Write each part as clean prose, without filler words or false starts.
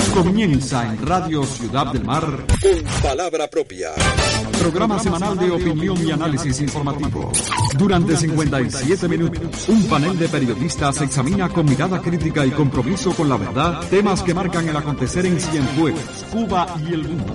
Comienza en Radio Ciudad del Mar con palabra propia. Programa semanal de opinión y análisis informativo. Durante 57 minutos, un panel de periodistas examina con mirada crítica y compromiso con la verdad temas que marcan el acontecer en Cienfuegos, Cuba y el mundo.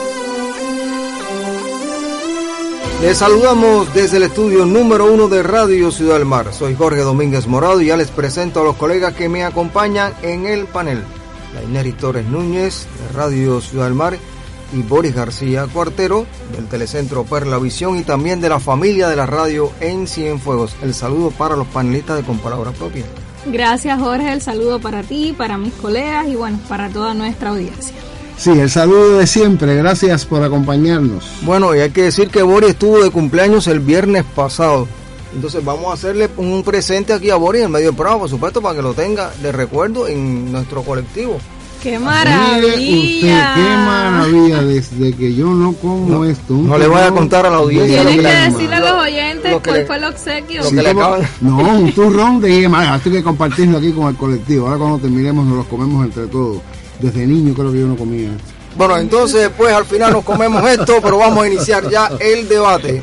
Les saludamos desde el estudio número 1 de Radio Ciudad del Mar. Soy Jorge Domínguez Morado y ya les presento a los colegas que me acompañan en el panel. Daineri Torres Núñez, de Radio Ciudad del Mar, y Boris García Cuartero, del Telecentro Perla Visión, y también de la familia de la radio en Cienfuegos. El saludo para los panelistas de Con Palabra Propia. Gracias, Jorge, el saludo para ti, para mis colegas y bueno, para toda nuestra audiencia. Sí, el saludo de siempre, gracias por acompañarnos. Bueno, y hay que decir que Boris estuvo de cumpleaños el viernes pasado. Entonces vamos a hacerle un presente aquí a Boris en medio del programa, por supuesto, para que lo tenga de recuerdo en nuestro colectivo. ¡Qué maravilla! Usted, qué maravilla, desde que yo no como esto. No le voy a contar a la audiencia. Tienes que decirle a los oyentes cuál fue el obsequio. No, un turrón de yema, esto hay que compartirlo aquí con el colectivo. Ahora cuando terminemos nos los comemos entre todos. Desde niño creo que yo no comía esto. Bueno, entonces pues al final nos comemos esto, pero vamos a iniciar ya el debate.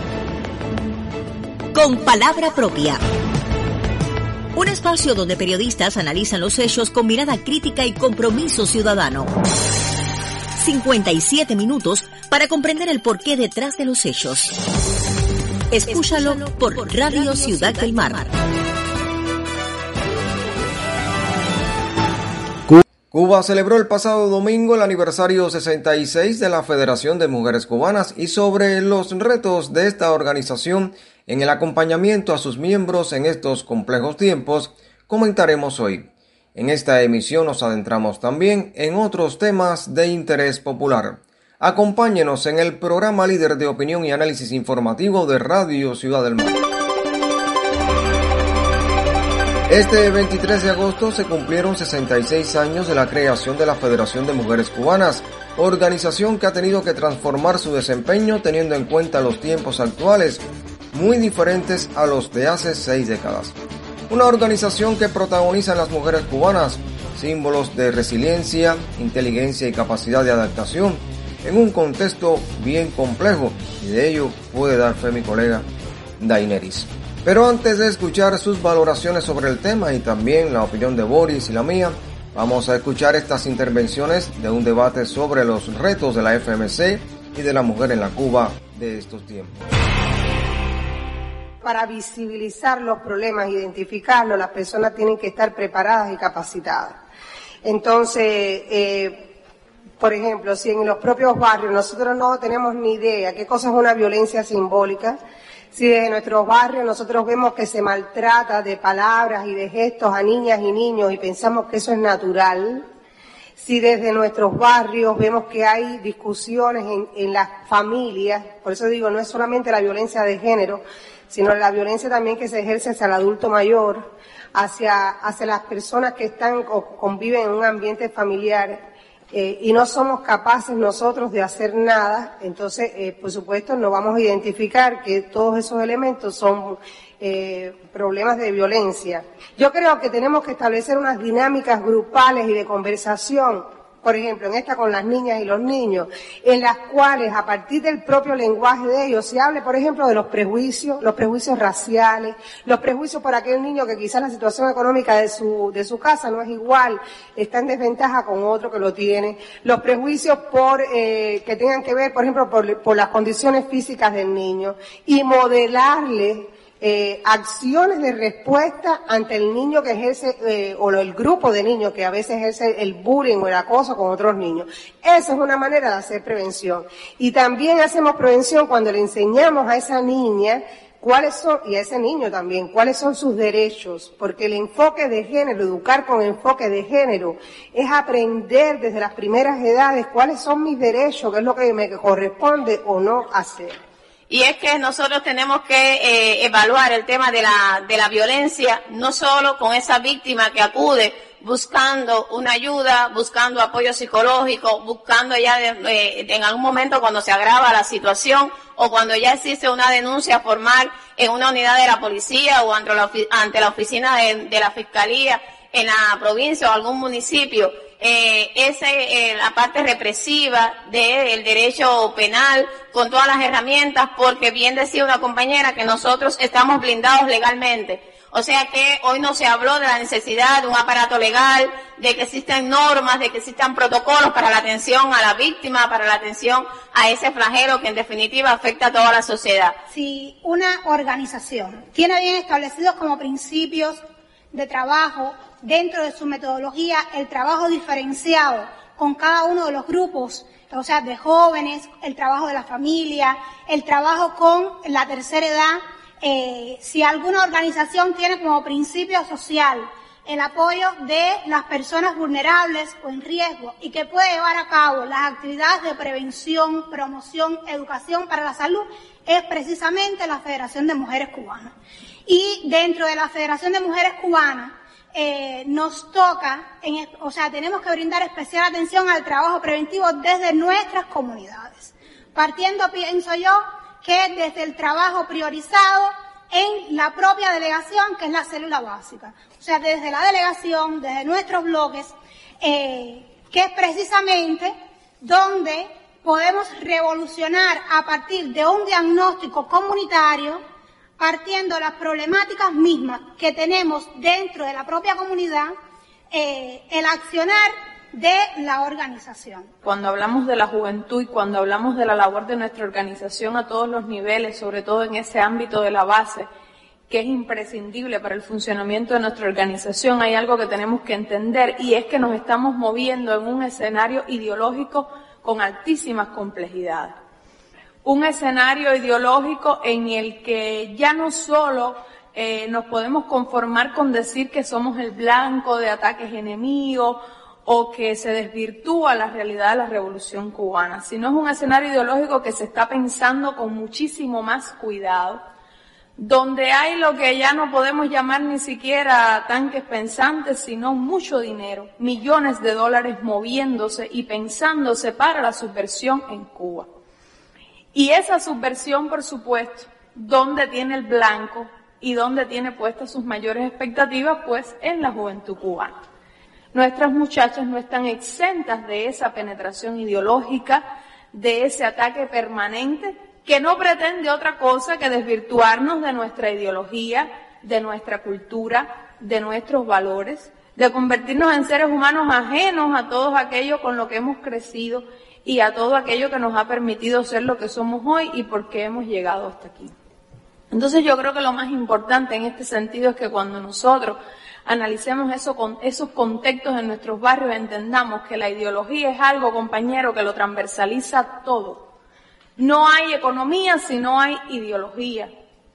Con Palabra Propia. Un espacio donde periodistas analizan los hechos con mirada crítica y compromiso ciudadano. 57 minutos para comprender el porqué detrás de los hechos. Escúchalo por Radio Ciudad del Mar. Cuba celebró el pasado domingo el aniversario 66 de la Federación de Mujeres Cubanas y sobre los retos de esta organización en el acompañamiento a sus miembros en estos complejos tiempos, comentaremos hoy. En esta emisión nos adentramos también en otros temas de interés popular. Acompáñenos en el programa líder de opinión y análisis informativo de Radio Ciudad del Mar. Este 23 de agosto se cumplieron 66 años de la creación de la Federación de Mujeres Cubanas, organización que ha tenido que transformar su desempeño teniendo en cuenta los tiempos actuales, muy diferentes a los de hace 6 décadas. Una organización que protagoniza en las mujeres cubanas símbolos de resiliencia, inteligencia y capacidad de adaptación en un contexto bien complejo, y de ello puede dar fe mi colega Daineris. Pero antes de escuchar sus valoraciones sobre el tema y también la opinión de Boris y la mía, vamos a escuchar estas intervenciones de un debate sobre los retos de la FMC y de la mujer en la Cuba de estos tiempos. Para visibilizar los problemas, identificarlos, las personas tienen que estar preparadas y capacitadas. Entonces, por ejemplo, si en los propios barrios nosotros no tenemos ni idea qué cosa es una violencia simbólica, si desde nuestros barrios nosotros vemos que se maltrata de palabras y de gestos a niñas y niños y pensamos que eso es natural, si desde nuestros barrios vemos que hay discusiones en las familias, por eso digo, no es solamente la violencia de género, sino la violencia también que se ejerce hacia el adulto mayor, hacia las personas que están o conviven en un ambiente familiar, y no somos capaces nosotros de hacer nada, entonces, por supuesto, no vamos a identificar que todos esos elementos son problemas de violencia. Yo creo que tenemos que establecer unas dinámicas grupales y de conversación, por ejemplo, en esta con las niñas y los niños, en las cuales a partir del propio lenguaje de ellos se hable, por ejemplo, de los prejuicios raciales, los prejuicios por aquel niño que quizás la situación económica de su casa no es igual, está en desventaja con otro que lo tiene, los prejuicios que tengan que ver, por ejemplo, por las condiciones físicas del niño, y modelarle acciones de respuesta ante el niño que ejerce, o el grupo de niños que a veces ejerce el bullying o el acoso con otros niños. Esa es una manera de hacer prevención. Y también hacemos prevención cuando le enseñamos a esa niña cuáles son, y a ese niño también, cuáles son sus derechos, porque el enfoque de género, educar con enfoque de género, es aprender desde las primeras edades cuáles son mis derechos, qué es lo que me corresponde o no hacer. Y es que nosotros tenemos que evaluar el tema de la violencia, no solo con esa víctima que acude buscando una ayuda, buscando apoyo psicológico, buscando ya en algún momento cuando se agrava la situación o cuando ya existe una denuncia formal en una unidad de la policía o ante la oficina de la fiscalía en la provincia o algún municipio. la parte represiva del derecho penal con todas las herramientas, porque bien decía una compañera que nosotros estamos blindados legalmente. O sea que hoy no se habló de la necesidad de un aparato legal, de que existan normas, de que existan protocolos para la atención a la víctima, para la atención a ese flagelo que en definitiva afecta a toda la sociedad. Si una organización tiene bien establecidos como principios de trabajo dentro de su metodología el trabajo diferenciado con cada uno de los grupos, o sea, de jóvenes, el trabajo de la familia, el trabajo con la tercera edad, si alguna organización tiene como principio social el apoyo de las personas vulnerables o en riesgo y que puede llevar a cabo las actividades de prevención, promoción, educación para la salud, es precisamente la Federación de Mujeres Cubanas. Y dentro de la Federación de Mujeres Cubanas nos toca, tenemos que brindar especial atención al trabajo preventivo desde nuestras comunidades. Partiendo, pienso yo, que desde el trabajo priorizado en la propia delegación, que es la célula básica. O sea, desde la delegación, desde nuestros bloques, que es precisamente donde podemos revolucionar a partir de un diagnóstico comunitario, partiendo de las problemáticas mismas que tenemos dentro de la propia comunidad, el accionar de la organización. Cuando hablamos de la juventud y cuando hablamos de la labor de nuestra organización a todos los niveles, sobre todo en ese ámbito de la base, que es imprescindible para el funcionamiento de nuestra organización, hay algo que tenemos que entender y es que nos estamos moviendo en un escenario ideológico con altísimas complejidades. Un escenario ideológico en el que ya no solo nos podemos conformar con decir que somos el blanco de ataques enemigos o que se desvirtúa la realidad de la Revolución Cubana, sino es un escenario ideológico que se está pensando con muchísimo más cuidado, donde hay lo que ya no podemos llamar ni siquiera tanques pensantes, sino mucho dinero, millones de dólares moviéndose y pensándose para la subversión en Cuba. Y esa subversión, por supuesto, ¿dónde tiene el blanco y dónde tiene puestas sus mayores expectativas? Pues en la juventud cubana. Nuestras muchachas no están exentas de esa penetración ideológica, de ese ataque permanente que no pretende otra cosa que desvirtuarnos de nuestra ideología, de nuestra cultura, de nuestros valores, de convertirnos en seres humanos ajenos a todo aquello con lo que hemos crecido y a todo aquello que nos ha permitido ser lo que somos hoy y por qué hemos llegado hasta aquí. Entonces yo creo que lo más importante en este sentido es que cuando nosotros analicemos esos contextos en nuestros barrios, entendamos que la ideología es algo, compañero, que lo transversaliza todo. No hay economía si no hay ideología.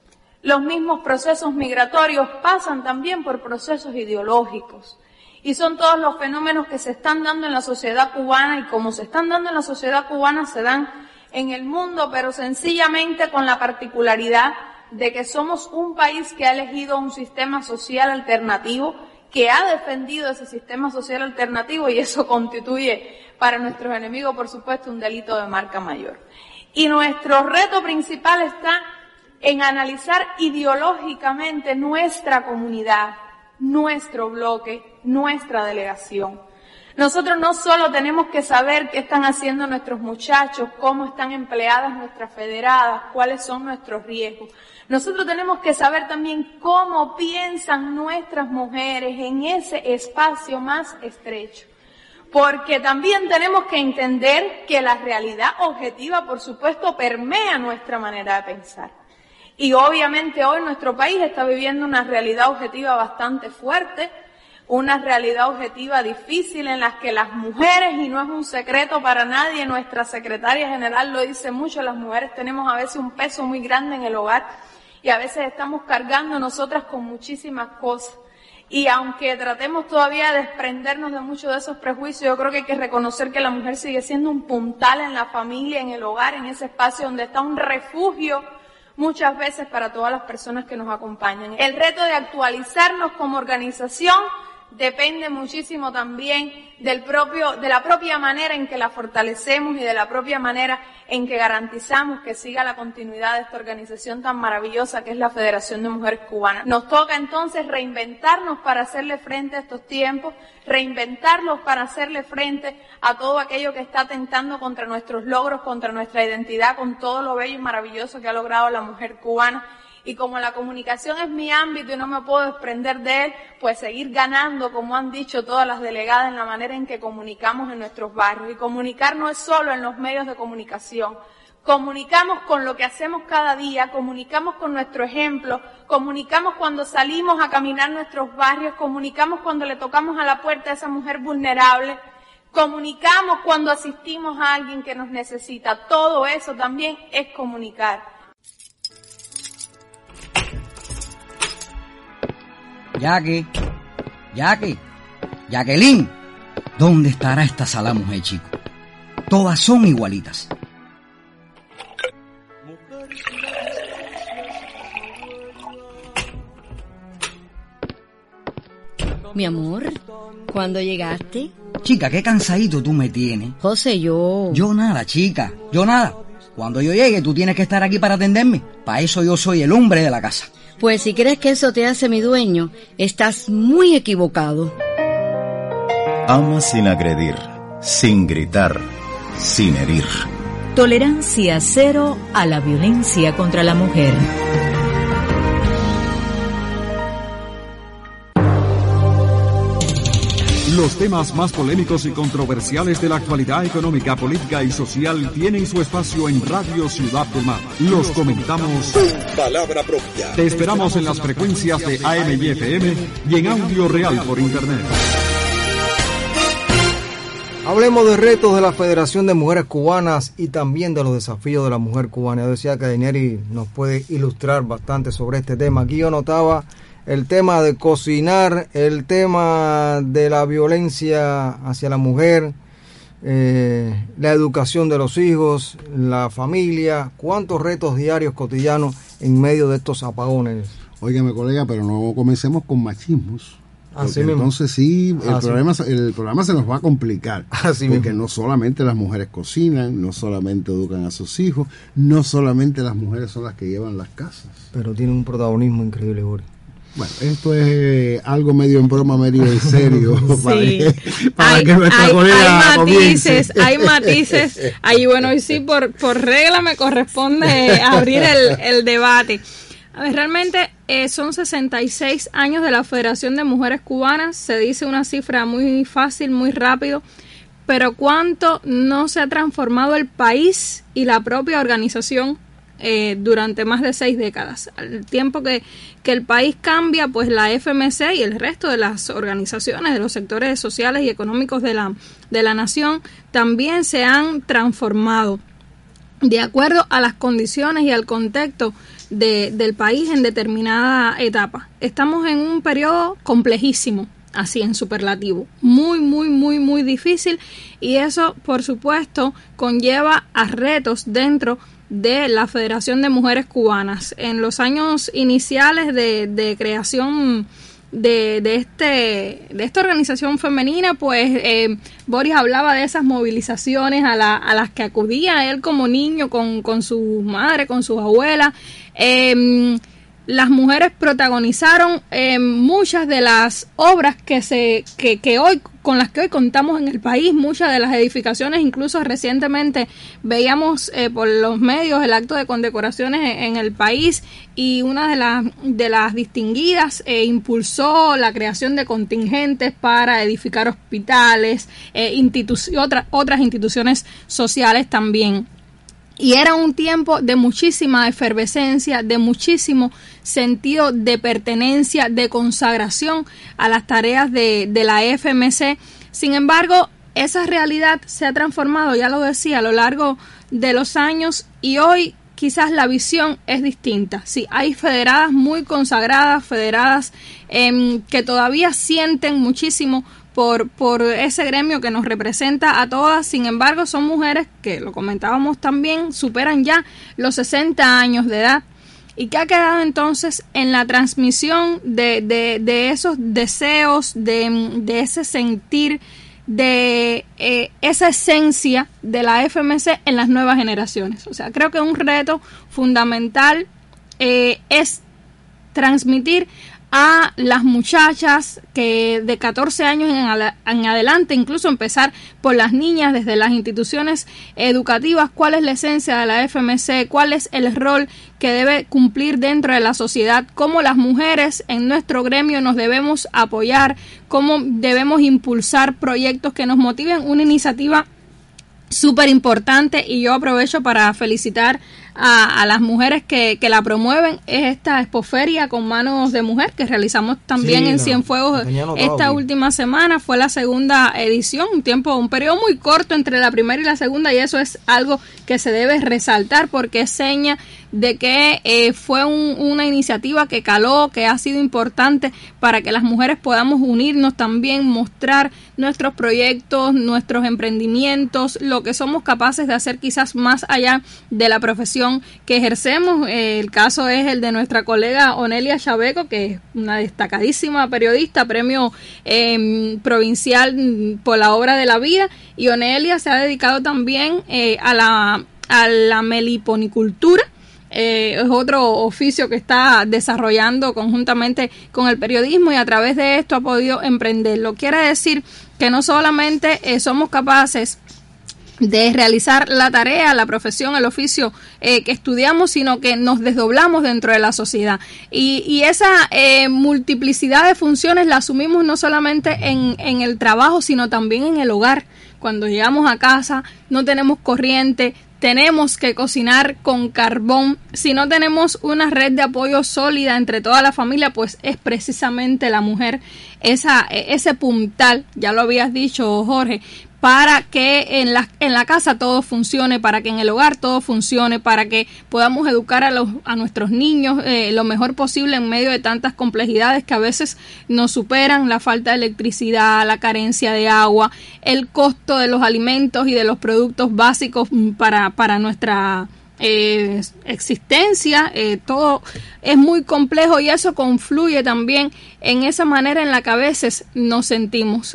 Los mismos procesos migratorios pasan también por procesos ideológicos. Y son todos los fenómenos que se están dando en la sociedad cubana y como se están dando en la sociedad cubana se dan en el mundo, pero sencillamente con la particularidad de que somos un país que ha elegido un sistema social alternativo, que ha defendido ese sistema social alternativo y eso constituye para nuestros enemigos, por supuesto, un delito de marca mayor. Y nuestro reto principal está en analizar ideológicamente nuestra comunidad, nuestro bloque, nuestra delegación. Nosotros no solo tenemos que saber qué están haciendo nuestros muchachos, cómo están empleadas nuestras federadas, cuáles son nuestros riesgos. Nosotros tenemos que saber también cómo piensan nuestras mujeres en ese espacio más estrecho. Porque también tenemos que entender que la realidad objetiva, por supuesto, permea nuestra manera de pensar. Y obviamente hoy nuestro país está viviendo una realidad objetiva bastante fuerte, una realidad objetiva difícil en la que las mujeres, y no es un secreto para nadie, nuestra secretaria general lo dice mucho, las mujeres tenemos a veces un peso muy grande en el hogar y a veces estamos cargando nosotras con muchísimas cosas. Y aunque tratemos todavía de desprendernos de muchos de esos prejuicios, yo creo que hay que reconocer que la mujer sigue siendo un puntal en la familia, en el hogar, en ese espacio donde está un refugio muchas veces para todas las personas que nos acompañan. El reto de actualizarnos como organización depende muchísimo también de la propia manera en que la fortalecemos y de la propia manera en que garantizamos que siga la continuidad de esta organización tan maravillosa que es la Federación de Mujeres Cubanas. Nos toca entonces reinventarnos para hacerle frente a estos tiempos, reinventarlos para hacerle frente a todo aquello que está atentando contra nuestros logros, contra nuestra identidad, con todo lo bello y maravilloso que ha logrado la mujer cubana. Y como la comunicación es mi ámbito y no me puedo desprender de él, pues seguir ganando, como han dicho todas las delegadas, en la manera en que comunicamos en nuestros barrios. Y comunicar no es solo en los medios de comunicación. Comunicamos con lo que hacemos cada día, comunicamos con nuestro ejemplo, comunicamos cuando salimos a caminar nuestros barrios, comunicamos cuando le tocamos a la puerta a esa mujer vulnerable, comunicamos cuando asistimos a alguien que nos necesita. Todo eso también es comunicar. Jacqueline, ¿dónde estará esta sala mujer, chico? Todas son igualitas. Mi amor, ¿cuándo llegaste? Chica, qué cansadito tú me tienes. José, yo nada, chica, yo nada. Cuando yo llegue, tú tienes que estar aquí para atenderme. Para eso yo soy el hombre de la casa. Pues si crees que eso te hace mi dueño, estás muy equivocado. Ama sin agredir, sin gritar, sin herir. Tolerancia cero a la violencia contra la mujer. Los temas más polémicos y controversiales de la actualidad económica, política y social tienen su espacio en Radio Ciudad del Mar. Los comentamos Palabra Propia. Te esperamos en las frecuencias de AM y FM y en audio real por Internet. Hablemos de retos de la Federación de Mujeres Cubanas y también de los desafíos de la mujer cubana. Yo decía que Daineri nos puede ilustrar bastante sobre este tema. Aquí yo notaba el tema de cocinar, el tema de la violencia hacia la mujer, la educación de los hijos, la familia, cuántos retos diarios cotidianos en medio de estos apagones. Óigame, colega, pero no comencemos con machismos. Así mismo. Entonces sí, el programa se nos va a complicar. Así porque mismo. No solamente las mujeres cocinan, no solamente educan a sus hijos, no solamente las mujeres son las que llevan las casas. Pero tienen un protagonismo increíble, Boris. Bueno, esto es algo medio en broma, medio en serio. Sí. para que nuestra colega comience. Hay matices. Ahí, bueno, y sí, por regla me corresponde abrir el debate. A ver, realmente son 66 años de la Federación de Mujeres Cubanas. Se dice una cifra muy fácil, muy rápido. Pero ¿cuánto no se ha transformado el país y la propia organización durante más de 6 décadas? Al tiempo que el país cambia, pues la FMC y el resto de las organizaciones de los sectores sociales y económicos de la nación también se han transformado de acuerdo a las condiciones y al contexto del país en determinada etapa. Estamos en un periodo complejísimo, así en superlativo, muy difícil, y eso por supuesto conlleva a retos dentro de la Federación de Mujeres Cubanas. En los años iniciales de creación de esta organización femenina, pues Boris hablaba de esas movilizaciones a las que acudía él como niño con su madre, con sus abuelas. Las mujeres protagonizaron muchas de las obras que hoy con las que hoy contamos en el país, muchas de las edificaciones. Incluso recientemente veíamos por los medios el acto de condecoraciones en el país, y una de las distinguidas impulsó la creación de contingentes para edificar hospitales, otras instituciones sociales también. Y era un tiempo de muchísima efervescencia, de muchísimo sentido de pertenencia, de consagración a las tareas de la FMC. Sin embargo, esa realidad se ha transformado, ya lo decía, a lo largo de los años, y hoy quizás la visión es distinta. Sí, hay federadas muy consagradas, federadas que todavía sienten muchísimo por ese gremio que nos representa a todas. Sin embargo, son mujeres que, lo comentábamos también, superan ya los 60 años de edad, y que ha quedado entonces en la transmisión de esos deseos, de ese sentir, de esa esencia de la FMC en las nuevas generaciones. O sea, creo que un reto fundamental es transmitir a las muchachas que de 14 años en adelante, incluso empezar por las niñas desde las instituciones educativas, cuál es la esencia de la FMC, cuál es el rol que debe cumplir dentro de la sociedad, cómo las mujeres en nuestro gremio nos debemos apoyar, cómo debemos impulsar proyectos que nos motiven. Una iniciativa súper importante, y yo aprovecho para felicitar a las mujeres que la promueven, es esta expoferia con manos de mujer que realizamos también en Cienfuegos esta última semana. Fue la segunda edición, un periodo muy corto entre la primera y la segunda, y eso es algo que se debe resaltar porque es seña de que fue una iniciativa que caló, que ha sido importante para que las mujeres podamos unirnos también, mostrar nuestros proyectos, nuestros emprendimientos, lo que somos capaces de hacer quizás más allá de la profesión que ejercemos. El caso es el de nuestra colega Onelia Chaveco, que es una destacadísima periodista, premio provincial por la obra de la vida, y Onelia se ha dedicado también a la meliponicultura. Es otro oficio que está desarrollando conjuntamente con el periodismo, y a través de esto ha podido emprenderlo. Quiere decir que no solamente somos capaces de realizar la tarea, la profesión, el oficio que estudiamos, sino que nos desdoblamos dentro de la sociedad. Y esa multiplicidad de funciones la asumimos no solamente en el trabajo, sino también en el hogar. Cuando llegamos a casa, no tenemos corriente, tenemos que cocinar con carbón. Si no tenemos una red de apoyo sólida entre toda la familia, pues es precisamente la mujer ese puntal, ya lo habías dicho, Jorge, para que en la casa todo funcione, para que en el hogar todo funcione, para que podamos educar a nuestros niños lo mejor posible en medio de tantas complejidades que a veces nos superan: la falta de electricidad, la carencia de agua, el costo de los alimentos y de los productos básicos para nuestra existencia. Todo es muy complejo, y eso confluye también en esa manera en la que a veces nos sentimos.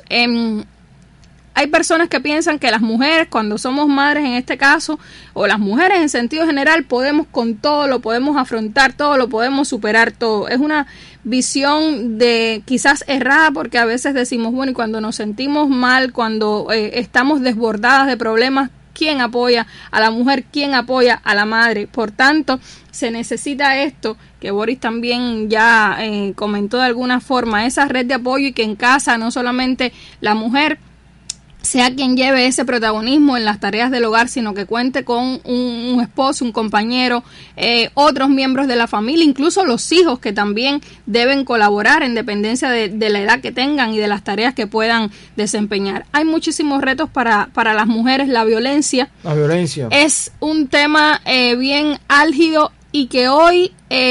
Hay personas que piensan que las mujeres, cuando somos madres en este caso, o las mujeres en sentido general, podemos con todo, lo podemos afrontar todo, lo podemos superar todo. Es una visión quizás errada, porque a veces decimos, bueno, y cuando nos sentimos mal, cuando estamos desbordadas de problemas, ¿quién apoya a la mujer? ¿Quién apoya a la madre? Por tanto, se necesita esto, que Boris también ya comentó de alguna forma, esa red de apoyo, y que en casa no solamente la mujer sea quien lleve ese protagonismo en las tareas del hogar, sino que cuente con un esposo, un compañero, otros miembros de la familia, incluso los hijos, que también deben colaborar en dependencia de la edad que tengan y de las tareas que puedan desempeñar. Hay muchísimos retos para las mujeres. La violencia es un tema bien álgido, y que hoy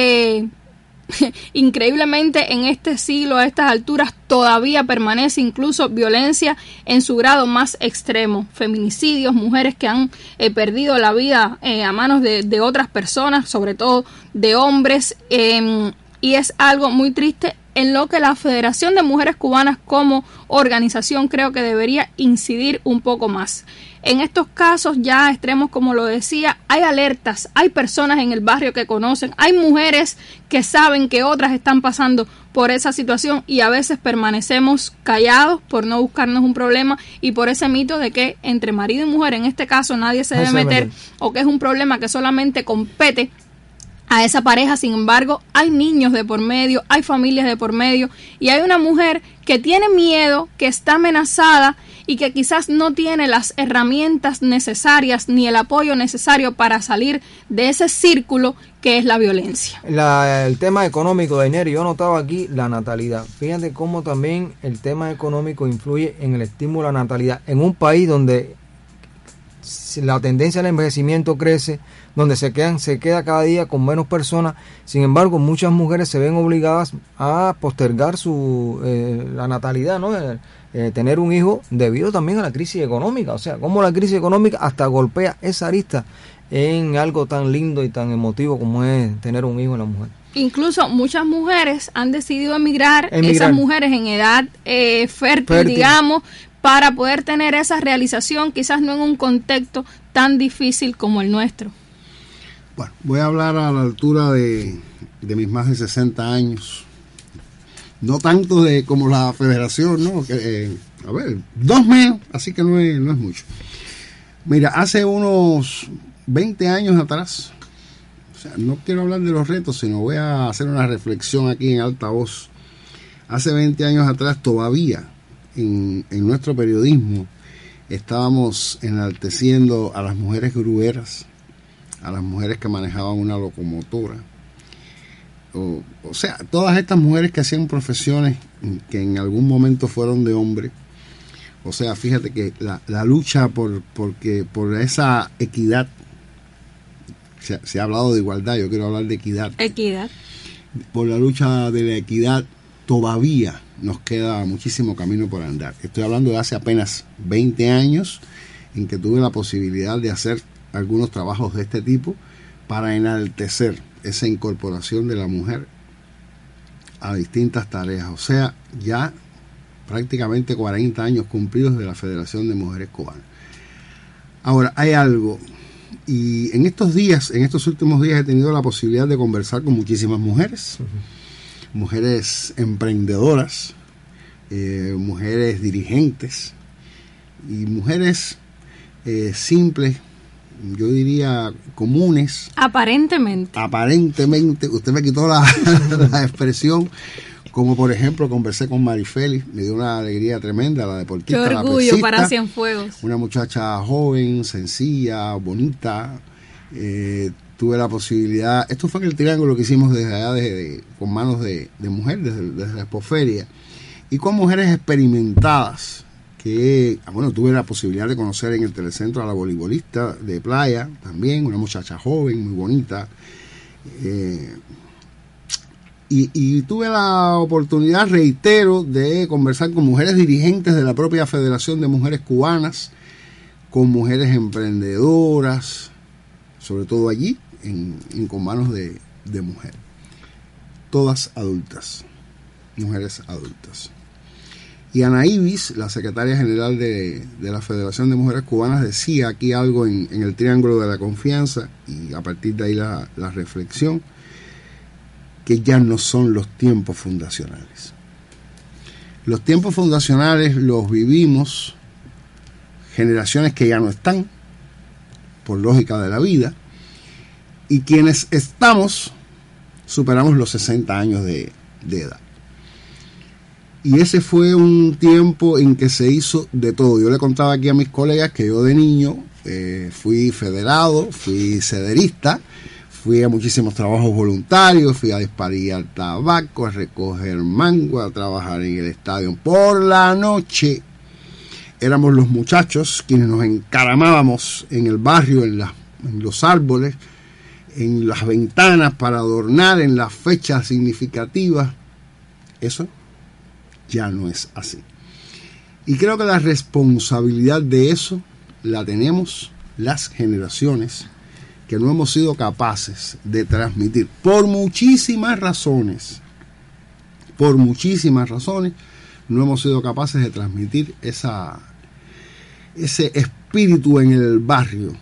increíblemente en este siglo, a estas alturas, todavía permanece incluso violencia en su grado más extremo: feminicidios, mujeres que han perdido la vida a manos de otras personas, sobre todo de hombres, y es algo muy triste, en lo que la Federación de Mujeres Cubanas como organización creo que debería incidir un poco más. En estos casos ya extremos, como lo decía, hay alertas, hay personas en el barrio que conocen, hay mujeres que saben que otras están pasando por esa situación, y a veces permanecemos callados por no buscarnos un problema, y por ese mito de que entre marido y mujer, en este caso, nadie se debe meter, o que es un problema que solamente compete a esa pareja. Sin embargo, hay niños de por medio, hay familias de por medio, y hay una mujer que tiene miedo, que está amenazada, y que quizás no tiene las herramientas necesarias ni el apoyo necesario para salir de ese círculo que es la violencia. El tema económico, de dinero, yo notaba aquí la natalidad. Fíjate cómo también el tema económico influye en el estímulo a la natalidad en un país donde la tendencia al envejecimiento crece, donde se queda cada día con menos personas. Sin embargo, muchas mujeres se ven obligadas a postergar la natalidad, ¿no? Tener un hijo debido también a la crisis económica. O sea, cómo la crisis económica hasta golpea esa arista en algo tan lindo y tan emotivo como es tener un hijo en la mujer. Incluso muchas mujeres han decidido emigrar. Esas mujeres en edad fértil, digamos, para poder tener esa realización, quizás no en un contexto tan difícil como el nuestro. Bueno, voy a hablar a la altura de mis más de 60 años. No tanto como la federación, ¿no? 2 menos, así que no es mucho. Mira, hace unos 20 años atrás, o sea, no quiero hablar de los retos, sino voy a hacer una reflexión aquí en alta voz. Hace 20 años atrás todavía en nuestro periodismo estábamos enalteciendo a las mujeres grueras, a las mujeres que manejaban una locomotora, o sea, todas estas mujeres que hacían profesiones que en algún momento fueron de hombre. O sea, fíjate que la lucha por esa equidad, se ha hablado de igualdad, yo quiero hablar de equidad. Por la lucha de la equidad todavía nos queda muchísimo camino por andar. Estoy hablando de hace apenas 20 años en que tuve la posibilidad de hacer algunos trabajos de este tipo para enaltecer esa incorporación de la mujer a distintas tareas. O sea, ya prácticamente 40 años cumplidos de la Federación de Mujeres Cubanas. Ahora, hay algo, y en estos últimos días he tenido la posibilidad de conversar con muchísimas mujeres, mujeres emprendedoras, mujeres dirigentes y mujeres simples, yo diría comunes. Aparentemente, usted me quitó la expresión, como por ejemplo conversé con Marifeli, me dio una alegría tremenda, la deportista. Qué orgullo para Cienfuegos. Una muchacha joven, sencilla, bonita. Tuve la posibilidad, esto fue en el Triángulo que hicimos desde allá con manos de mujer, desde la Expoferia, y con mujeres experimentadas, que tuve la posibilidad de conocer en el Telecentro a la voleibolista de playa, también, una muchacha joven, muy bonita, y tuve la oportunidad, reitero, de conversar con mujeres dirigentes de la propia Federación de Mujeres Cubanas, con mujeres emprendedoras, sobre todo allí, con manos de mujer. Todas adultas, mujeres adultas. Y Ana Ibis, la secretaria general de la Federación de Mujeres Cubanas, decía aquí algo en el Triángulo de la Confianza, y a partir de ahí la reflexión, que ya no son los tiempos fundacionales. Los tiempos fundacionales los vivimos generaciones que ya no están, por lógica de la vida, y quienes estamos superamos los 60 años de edad. Y ese fue un tiempo en que se hizo de todo. Yo le contaba aquí a mis colegas que yo de niño fui federado, fui cederista, fui a muchísimos trabajos voluntarios, fui a disparar tabaco, a recoger mango, a trabajar en el estadio. Por la noche éramos los muchachos quienes nos encaramábamos en el barrio, en los árboles, en las ventanas para adornar en las fechas significativas. Eso ya no es así. Y creo que la responsabilidad de eso la tenemos las generaciones que no hemos sido capaces de transmitir por muchísimas razones, no hemos sido capaces de transmitir ese espíritu en el barrio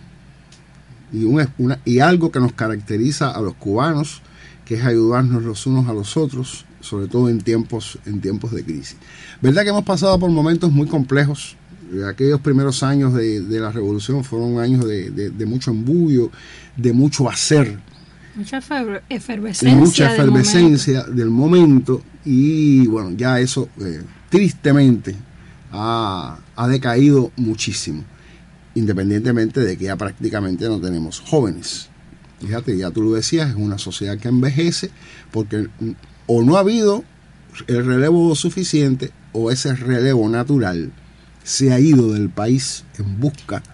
y algo que nos caracteriza a los cubanos, que es ayudarnos los unos a los otros, sobre todo en tiempos de crisis. Verdad que hemos pasado por momentos muy complejos. Aquellos primeros años de la revolución fueron años de mucho embullo, de mucho hacer. Mucha efervescencia del momento. Y bueno, ya eso tristemente ha decaído muchísimo, independientemente de que ya prácticamente no tenemos jóvenes. Fíjate, ya tú lo decías, es una sociedad que envejece porque o no ha habido el relevo suficiente, o ese relevo natural se ha ido del país en busca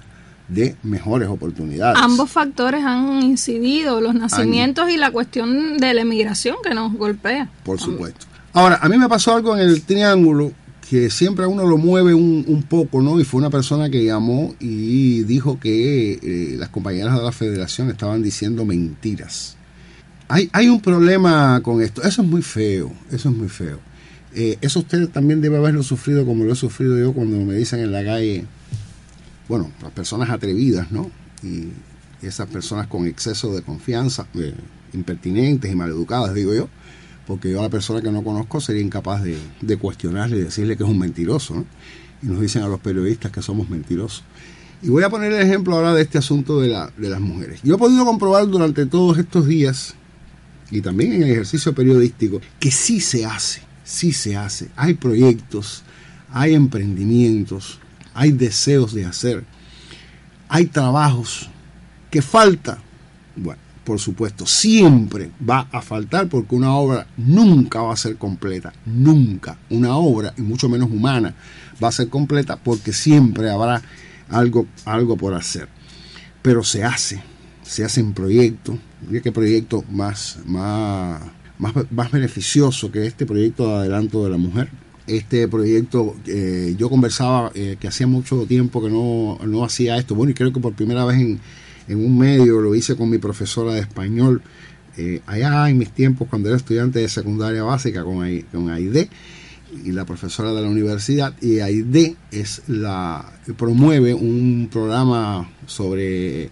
de mejores oportunidades. Ambos factores han incidido, los nacimientos y la cuestión de la emigración que nos golpea. Por supuesto. Ahora, a mí me pasó algo en el Triángulo que siempre a uno lo mueve un poco, ¿no? Y fue una persona que llamó y dijo que las compañeras de la Federación estaban diciendo mentiras. Hay un problema con esto. Eso es muy feo, eso es muy feo. Eso usted también debe haberlo sufrido como lo he sufrido yo cuando me dicen en la calle, bueno, las personas atrevidas, ¿no? Y esas personas con exceso de confianza, impertinentes y maleducadas, digo yo, porque yo a la persona que no conozco sería incapaz de cuestionarle y decirle que es un mentiroso, ¿no? Y nos dicen a los periodistas que somos mentirosos. Y voy a poner el ejemplo ahora de este asunto de las mujeres. Yo he podido comprobar durante todos estos días, y también en el ejercicio periodístico, que sí se hace. Hay proyectos, hay emprendimientos, hay deseos de hacer, hay trabajos que falta. Bueno, por supuesto, siempre va a faltar porque una obra nunca va a ser completa, nunca. Una obra, y mucho menos humana, va a ser completa porque siempre habrá algo por hacer. Pero se hacen proyectos. Mira qué proyecto más beneficioso que este proyecto de adelanto de la mujer. Este proyecto, yo conversaba que hacía mucho tiempo que no hacía esto. Bueno, y creo que por primera vez en un medio lo hice con mi profesora de español, allá en mis tiempos cuando era estudiante de secundaria básica con Aide, y la profesora de la universidad. Y Aide promueve un programa sobre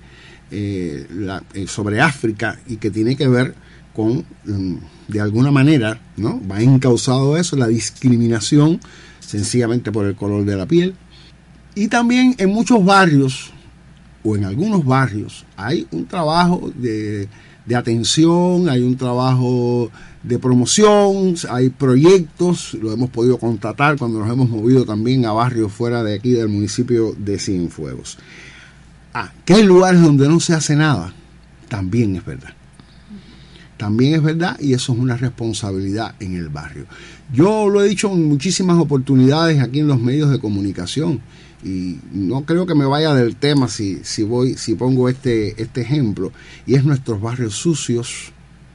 África y que tiene que ver con, de alguna manera, ¿no? Va encauzado eso, la discriminación sencillamente por el color de la piel. Y también en muchos barrios, o en algunos barrios, hay un trabajo de atención, hay un trabajo de promoción, hay proyectos, lo hemos podido constatar cuando nos hemos movido también a barrios fuera de aquí del municipio de Cienfuegos. Que hay lugares donde no se hace nada, también es verdad. También es verdad, y eso es una responsabilidad en el barrio. Yo lo he dicho en muchísimas oportunidades aquí en los medios de comunicación, y no creo que me vaya del tema si pongo este ejemplo, y es nuestros barrios sucios,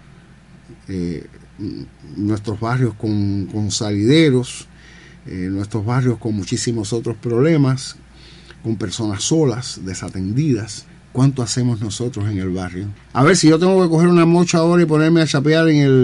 nuestros barrios con salideros, nuestros barrios con muchísimos otros problemas, con personas solas, desatendidas. ¿Cuánto hacemos nosotros en el barrio? A ver, si yo tengo que coger una mocha ahora y ponerme a chapear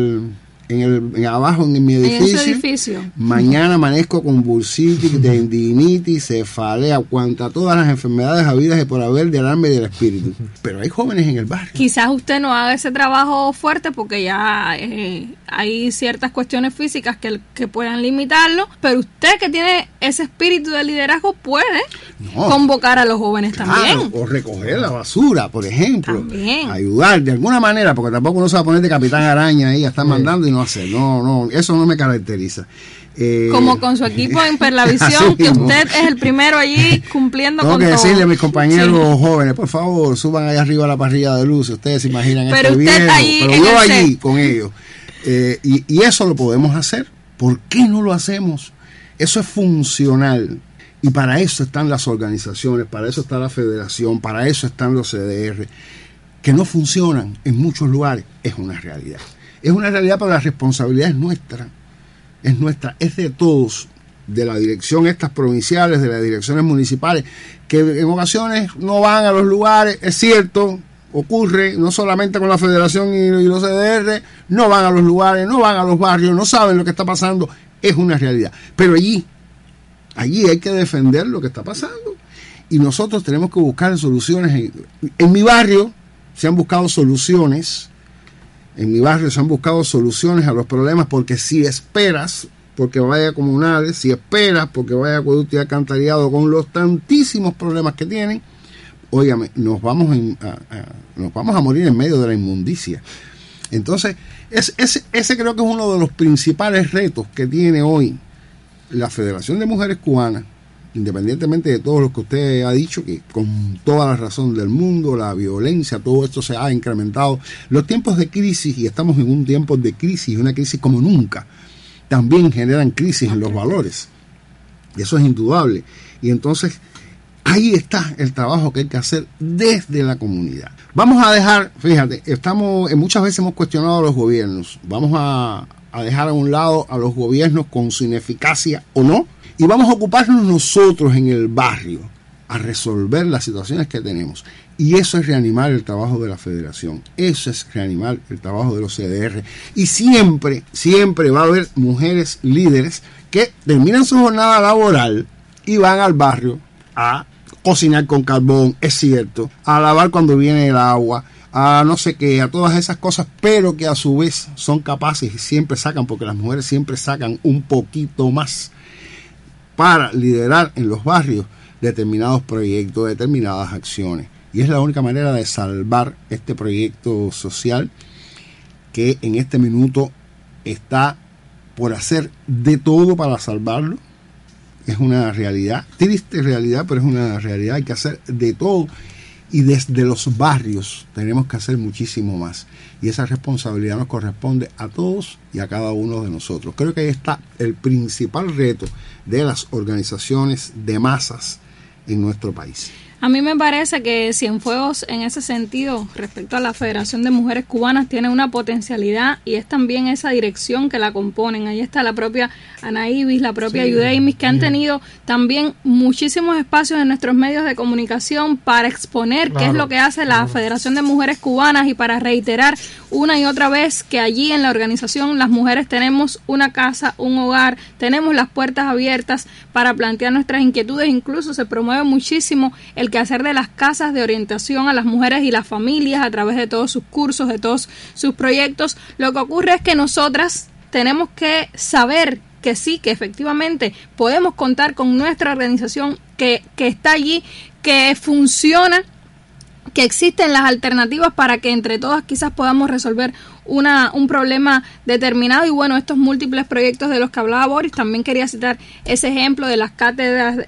abajo en mi edificio, mañana amanezco con bursitis, tendinitis, cefalea, cuanta todas las enfermedades habidas y por haber del alma y del espíritu. Pero hay jóvenes en el barrio. Quizás usted no haga ese trabajo fuerte porque ya hay ciertas cuestiones físicas que puedan limitarlo, pero usted que tiene ese espíritu de liderazgo puede convocar a los jóvenes también. O recoger la basura, por ejemplo. También. Ayudar de alguna manera, porque tampoco uno se va a poner de Capitán Araña ahí a estar mandando y no hacer. No, eso no me caracteriza. Como con su equipo en Perlavisión, que usted es el primero allí cumpliendo con todo. Tengo que decirle a mis compañeros jóvenes, por favor, suban allá arriba a la parrilla de luz, ustedes se imaginan pero este usted viejo, allí pero yo allí con ellos. Y eso lo podemos hacer. ¿Por qué no lo hacemos? Eso es funcional. Y para eso están las organizaciones, para eso está la federación, para eso están los CDR, que no funcionan en muchos lugares. Es una realidad. Es una realidad, pero la responsabilidad es nuestra, es de todos, de la dirección estas provinciales, de las direcciones municipales, que en ocasiones no van a los lugares, es cierto, ocurre no solamente con la federación y los CDR, no van a los lugares, no van a los barrios, no saben lo que está pasando, es una realidad. Pero allí hay que defender lo que está pasando y nosotros tenemos que buscar soluciones. En mi barrio se han buscado soluciones. En mi barrio se han buscado soluciones a los problemas, porque si esperas porque vaya comunales, si esperas porque vaya acueducto y alcantarillado, con los tantísimos problemas que tienen, óigame, nos vamos a morir en medio de la inmundicia. Entonces, ese creo que es uno de los principales retos que tiene hoy la Federación de Mujeres Cubanas, independientemente de todo lo que usted ha dicho, que con toda la razón del mundo, la violencia, todo esto se ha incrementado. Los tiempos de crisis, y estamos en un tiempo de crisis, una crisis como nunca, también generan crisis en los valores. Y eso es indudable. Y entonces, ahí está el trabajo que hay que hacer desde la comunidad. Vamos a dejar, fíjate, muchas veces hemos cuestionado a los gobiernos, vamos a dejar a un lado a los gobiernos con su ineficacia o no, y vamos a ocuparnos nosotros en el barrio a resolver las situaciones que tenemos. Y eso es reanimar el trabajo de la federación, eso es reanimar el trabajo de los CDR. Y siempre va a haber mujeres líderes que terminan su jornada laboral y van al barrio a cocinar con carbón, es cierto, a lavar cuando viene el agua, a no sé qué, a todas esas cosas, pero que a su vez son capaces y siempre sacan, porque las mujeres siempre sacan un poquito más para liderar en los barrios determinados proyectos, determinadas acciones. Y es la única manera de salvar este proyecto social que en este minuto está por hacer de todo para salvarlo. Es una realidad, triste realidad, pero es una realidad. Hay que hacer de todo y desde los barrios tenemos que hacer muchísimo más. Y esa responsabilidad nos corresponde a todos y a cada uno de nosotros. Creo que ahí está el principal reto de las organizaciones de masas en nuestro país. A mí me parece que Cienfuegos en ese sentido respecto a la Federación de Mujeres Cubanas tiene una potencialidad y es también esa dirección que la componen. Ahí está la propia Ana Ibis, la propia Yudeimis, que han tenido también muchísimos espacios en nuestros medios de comunicación para exponer qué es lo que hace la Federación de Mujeres Cubanas y para reiterar una y otra vez que allí en la organización las mujeres tenemos una casa, un hogar, tenemos las puertas abiertas para plantear nuestras inquietudes. Incluso se promueve muchísimo el quehacer de las casas de orientación a las mujeres y las familias a través de todos sus cursos, de todos sus proyectos. Lo que ocurre es que nosotras tenemos que saber que sí, que efectivamente podemos contar con nuestra organización que está allí, que funciona, que existen las alternativas para que entre todas quizás podamos resolver un problema determinado. Y bueno, estos múltiples proyectos de los que hablaba Boris, también quería citar ese ejemplo de las cátedras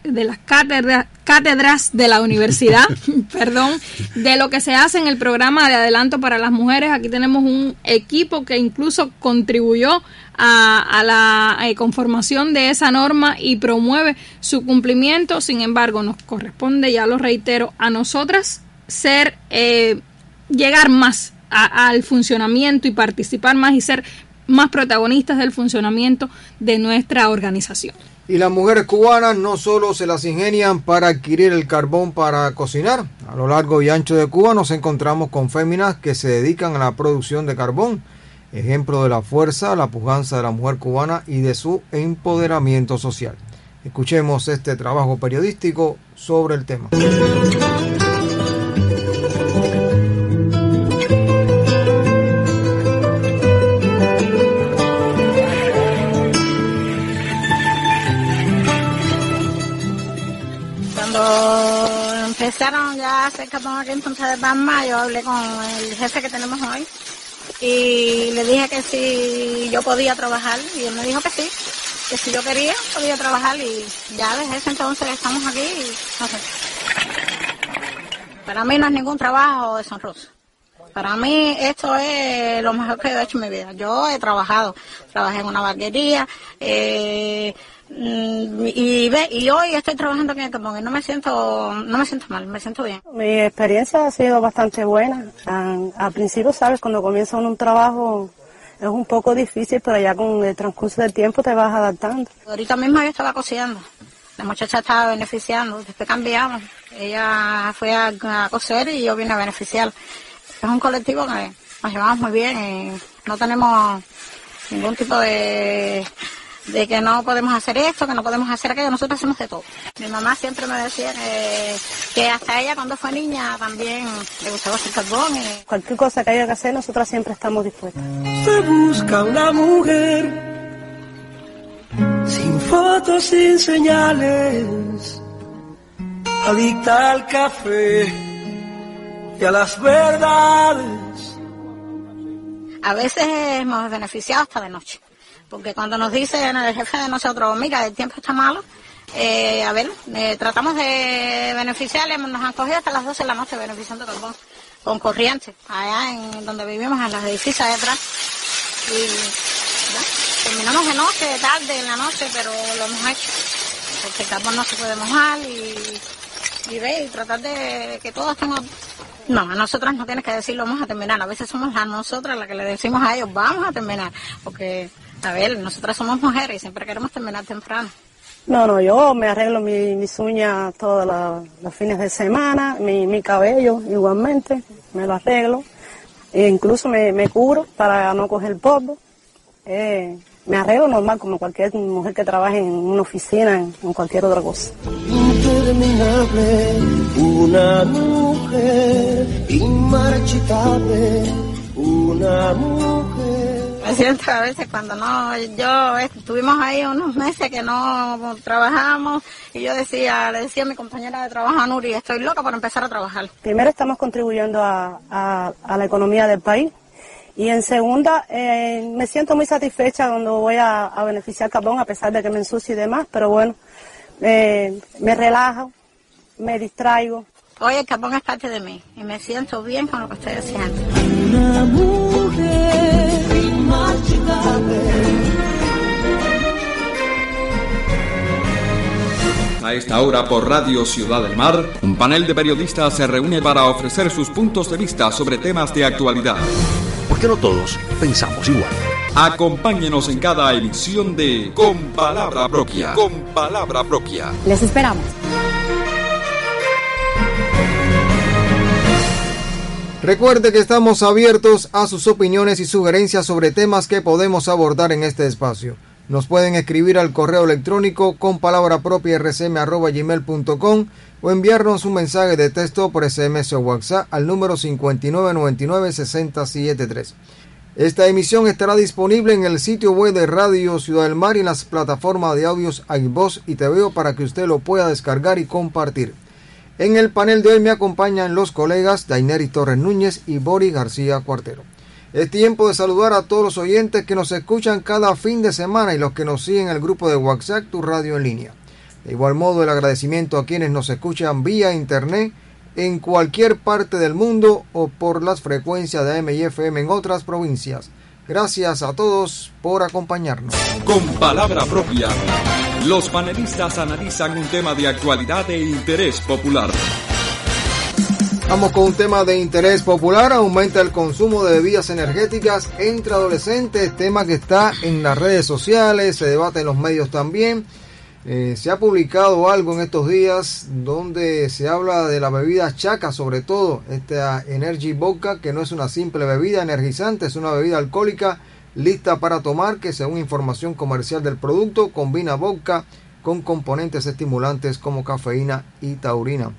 de la universidad, perdón, de lo que se hace en el programa de adelanto para las mujeres. Aquí tenemos un equipo que incluso contribuyó a la conformación de esa norma y promueve su cumplimiento. Sin embargo, nos corresponde, ya lo reitero, a nosotras llegar más al funcionamiento y participar más y ser más protagonistas del funcionamiento de nuestra organización. Y las mujeres cubanas no solo se las ingenian para adquirir el carbón para cocinar. A lo largo y ancho de Cuba nos encontramos con féminas que se dedican a la producción de carbón, ejemplo de la fuerza, la pujanza de la mujer cubana y de su empoderamiento social. Escuchemos este trabajo periodístico sobre el tema. Empezaron ya a hacer carbón aquí en Punta de Palma. Yo hablé con el jefe que tenemos hoy y le dije que si yo podía trabajar y él me dijo que sí, que si yo quería podía trabajar y ya desde ese entonces estamos aquí y no sé. Para mí no es ningún trabajo deshonroso. Para mí esto es lo mejor que yo he hecho en mi vida. Yo he trabajado, trabajé en una barbería, y hoy estoy trabajando aquí en el carbón y no me siento mal, me siento bien. Mi experiencia ha sido bastante buena. Al principio, sabes, cuando comienza un trabajo es un poco difícil, pero ya con el transcurso del tiempo te vas adaptando. Ahorita mismo yo estaba cocinando, la muchacha estaba beneficiando, después cambiamos, ella fue a coser y yo vine a beneficiar. Es un colectivo que nos llevamos muy bien y no tenemos ningún tipo de que no podemos hacer esto, que no podemos hacer aquello, nosotros hacemos de todo. Mi mamá siempre me decía que hasta ella cuando fue niña también le gustaba hacer carbón. Cualquier cosa que haya que hacer, nosotras siempre estamos dispuestas. Se busca una mujer sin fotos, sin señales, adicta al café y a las verdades. A veces hemos beneficiado hasta de noche. Porque cuando nos dice el jefe de nosotros, mira, el tiempo está malo, tratamos de beneficiarle, nos han cogido hasta las 12 de la noche beneficiando carbón, con corriente, allá en donde vivimos, en los edificios de atrás. Y ya, terminamos de noche, de tarde, en la noche, pero lo hemos hecho, porque el carbón no se puede mojar y y ve y tratar de que todos estemos... No, a nosotras no tienes que decirlo, vamos a terminar. A veces somos nosotras las que le decimos a ellos, vamos a terminar. Porque, a ver, nosotras somos mujeres y siempre queremos terminar temprano. No, yo me arreglo mis uñas todos los fines de semana, mi cabello igualmente, me lo arreglo. E incluso me cubro para no coger polvo. Me arreglo normal como cualquier mujer que trabaje en una oficina, en cualquier otra cosa. Interminable, una mujer inmarchitable, una mujer. Me siento a veces cuando estuvimos ahí unos meses que no trabajamos y le decía a mi compañera de trabajo, Nuri, estoy loca por empezar a trabajar. Primero estamos contribuyendo a la economía del país y en segunda me siento muy satisfecha cuando voy a beneficiar Capón a pesar de que me ensucio y demás, pero bueno, me relajo, me distraigo. Hoy el Capón es parte de mí y me siento bien con lo que estoy haciendo. Una mujer inmarchitable. A esta hora por Radio Ciudad del Mar, un panel de periodistas se reúne para ofrecer sus puntos de vista sobre temas de actualidad. Porque no todos pensamos igual. Acompáñenos en cada emisión de Con Palabra Propia. Con Palabra Propia. Les esperamos. Recuerde que estamos abiertos a sus opiniones y sugerencias sobre temas que podemos abordar en este espacio. Nos pueden escribir al correo electrónico conpalabrapropiarcm@gmail.com o enviarnos un mensaje de texto por SMS o WhatsApp al número 5999-6073. Esta emisión estará disponible en el sitio web de Radio Ciudad del Mar y en las plataformas de audios iVoox y TVO para que usted lo pueda descargar y compartir. En el panel de hoy me acompañan los colegas Daineri Torres Núñez y Boris García Cuartero. Es tiempo de saludar a todos los oyentes que nos escuchan cada fin de semana y los que nos siguen en el grupo de WhatsApp Tu Radio en Línea. De igual modo, el agradecimiento a quienes nos escuchan vía internet en cualquier parte del mundo o por las frecuencias de AM y FM en otras provincias. Gracias a todos por acompañarnos. Con Palabra Propia, los panelistas analizan un tema de actualidad de interés popular. Vamos con un tema de interés popular. Aumenta el consumo de bebidas energéticas entre adolescentes, tema que está en las redes sociales, se debate en los medios también. Se ha publicado algo en estos días donde se habla de la bebida Chaca, sobre todo esta Energy Vodka, que no es una simple bebida energizante, es una bebida alcohólica lista para tomar, que según información comercial del producto combina vodka con componentes estimulantes como cafeína y taurina.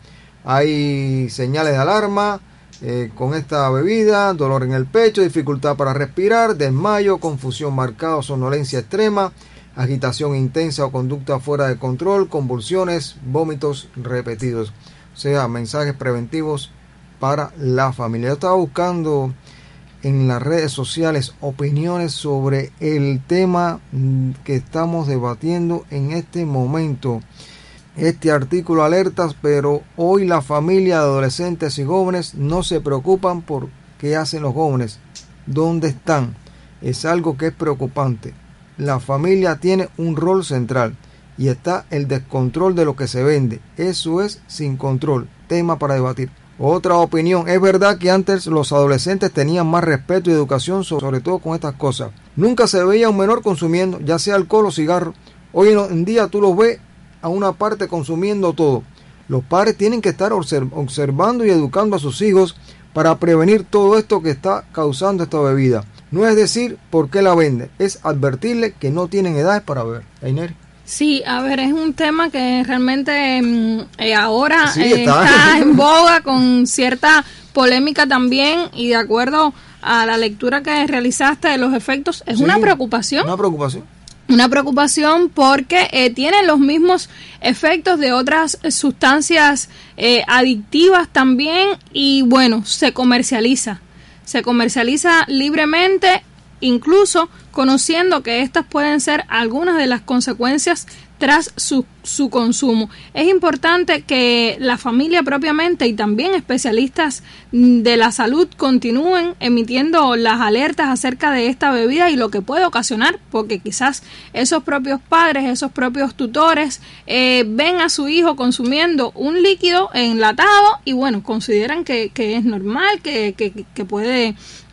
Hay señales de alarma con esta bebida: dolor en el pecho, dificultad para respirar, desmayo, confusión marcada o somnolencia extrema, agitación intensa o conducta fuera de control, convulsiones, vómitos repetidos. O sea, mensajes preventivos para la familia. Yo estaba buscando en las redes sociales opiniones sobre el tema que estamos debatiendo en este momento. Este artículo alerta, pero hoy la familia de adolescentes y jóvenes no se preocupan por qué hacen los jóvenes, dónde están. Es algo que es preocupante. La familia tiene un rol central y está el descontrol de lo que se vende. Eso es sin control, tema para debatir. Otra opinión: es verdad que antes los adolescentes tenían más respeto y educación, sobre todo con estas cosas. Nunca se veía un menor consumiendo, ya sea alcohol o cigarro. Hoy en día tú los ves a una parte consumiendo todo. Los padres tienen que estar observando y educando a sus hijos para prevenir todo esto que está causando esta bebida. No es decir por qué la venden, es advertirle que no tienen edades para beber. Daineri. Sí, a ver, es un tema que realmente ahora sí, está en boga, con cierta polémica también, y de acuerdo a la lectura que realizaste de los efectos, es una preocupación. Una preocupación porque tienen los mismos efectos de otras sustancias adictivas también, y bueno, se comercializa libremente, incluso conociendo que estas pueden ser algunas de las consecuencias tras su consumo. Es importante que la familia propiamente y también especialistas de la salud continúen emitiendo las alertas acerca de esta bebida y lo que puede ocasionar, porque quizás esos propios padres, esos propios tutores ven a su hijo consumiendo un líquido enlatado y bueno, consideran que es normal, que puede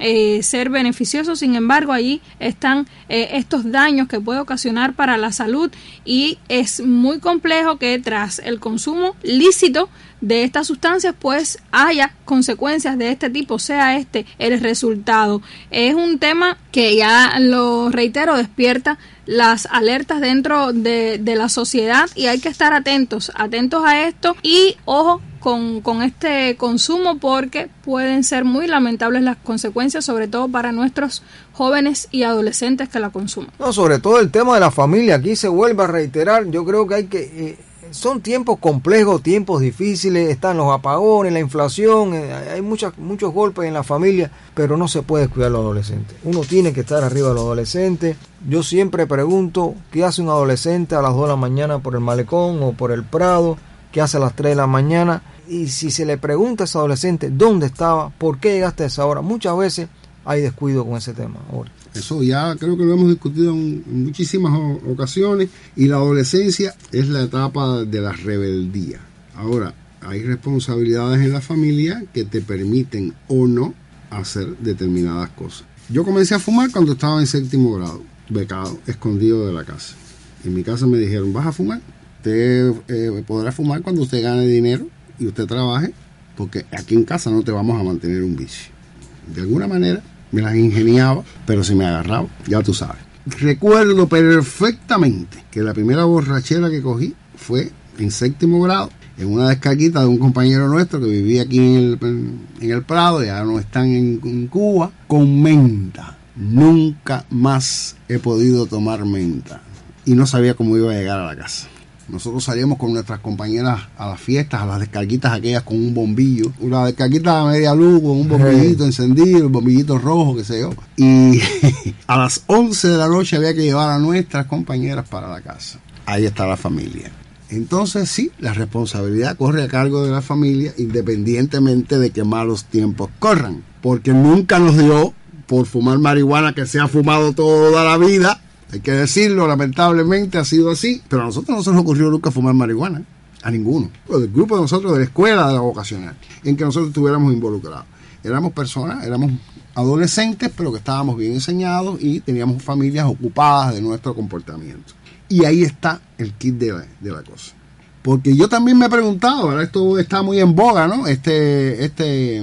ser beneficioso. Sin embargo, allí están estos daños que puede ocasionar para la salud y es muy complejo que tras el consumo lícito de estas sustancias pues haya consecuencias de este tipo, sea este el resultado. Es un tema que, ya lo reitero, despierta las alertas dentro de la sociedad y hay que estar atentos a esto y ojo con este consumo, porque pueden ser muy lamentables las consecuencias, sobre todo para nuestros jóvenes y adolescentes que la consumen. No, sobre todo el tema de la familia, aquí se vuelve a reiterar, yo creo que hay que... son tiempos complejos, tiempos difíciles, están los apagones, la inflación, hay muchos golpes en la familia, pero no se puede descuidar a los adolescentes. Uno tiene que estar arriba de los adolescentes. Yo siempre pregunto, ¿qué hace un adolescente a las 2 de la mañana por el malecón o por el Prado? ¿Qué hace a las 3 de la mañana? Y si se le pregunta a ese adolescente dónde estaba, por qué llegaste a esa hora, muchas veces hay descuido con ese tema ahora. Eso ya creo que lo hemos discutido en muchísimas ocasiones, y la adolescencia es la etapa de la rebeldía. Ahora, hay responsabilidades en la familia que te permiten o no hacer determinadas cosas. Yo comencé a fumar cuando estaba en 7º grado, becado, escondido de la casa. En mi casa me dijeron, ¿vas a fumar? Usted podrá fumar cuando usted gane dinero y usted trabaje, porque aquí en casa no te vamos a mantener un vicio. De alguna manera me las ingeniaba, pero si me agarraba, ya tú sabes. Recuerdo perfectamente que la primera borrachera que cogí fue en 7º grado, en una descarguita de un compañero nuestro que vivía aquí en el Prado, ya no están en Cuba, con menta. Nunca más he podido tomar menta y no sabía cómo iba a llegar a la casa. Nosotros salíamos con nuestras compañeras a las fiestas, a las descarguitas aquellas con un bombillo, una descarguita a media luz con un bombillito encendido, un bombillito rojo, qué sé yo. Y a las 11 de la noche había que llevar a nuestras compañeras para la casa. Ahí está la familia. Entonces sí, la responsabilidad corre a cargo de la familia, independientemente de que malos tiempos corran, porque nunca nos dio por fumar marihuana, que se ha fumado toda la vida. Hay que decirlo, lamentablemente ha sido así, pero a nosotros no se nos ocurrió nunca fumar marihuana, a ninguno. El grupo de nosotros de la escuela, de la vocacional, en que nosotros estuviéramos involucrados. Éramos personas, éramos adolescentes, pero que estábamos bien enseñados y teníamos familias ocupadas de nuestro comportamiento. Y ahí está el kit de la cosa. Porque yo también me he preguntado, ahora esto está muy en boga, ¿no? Este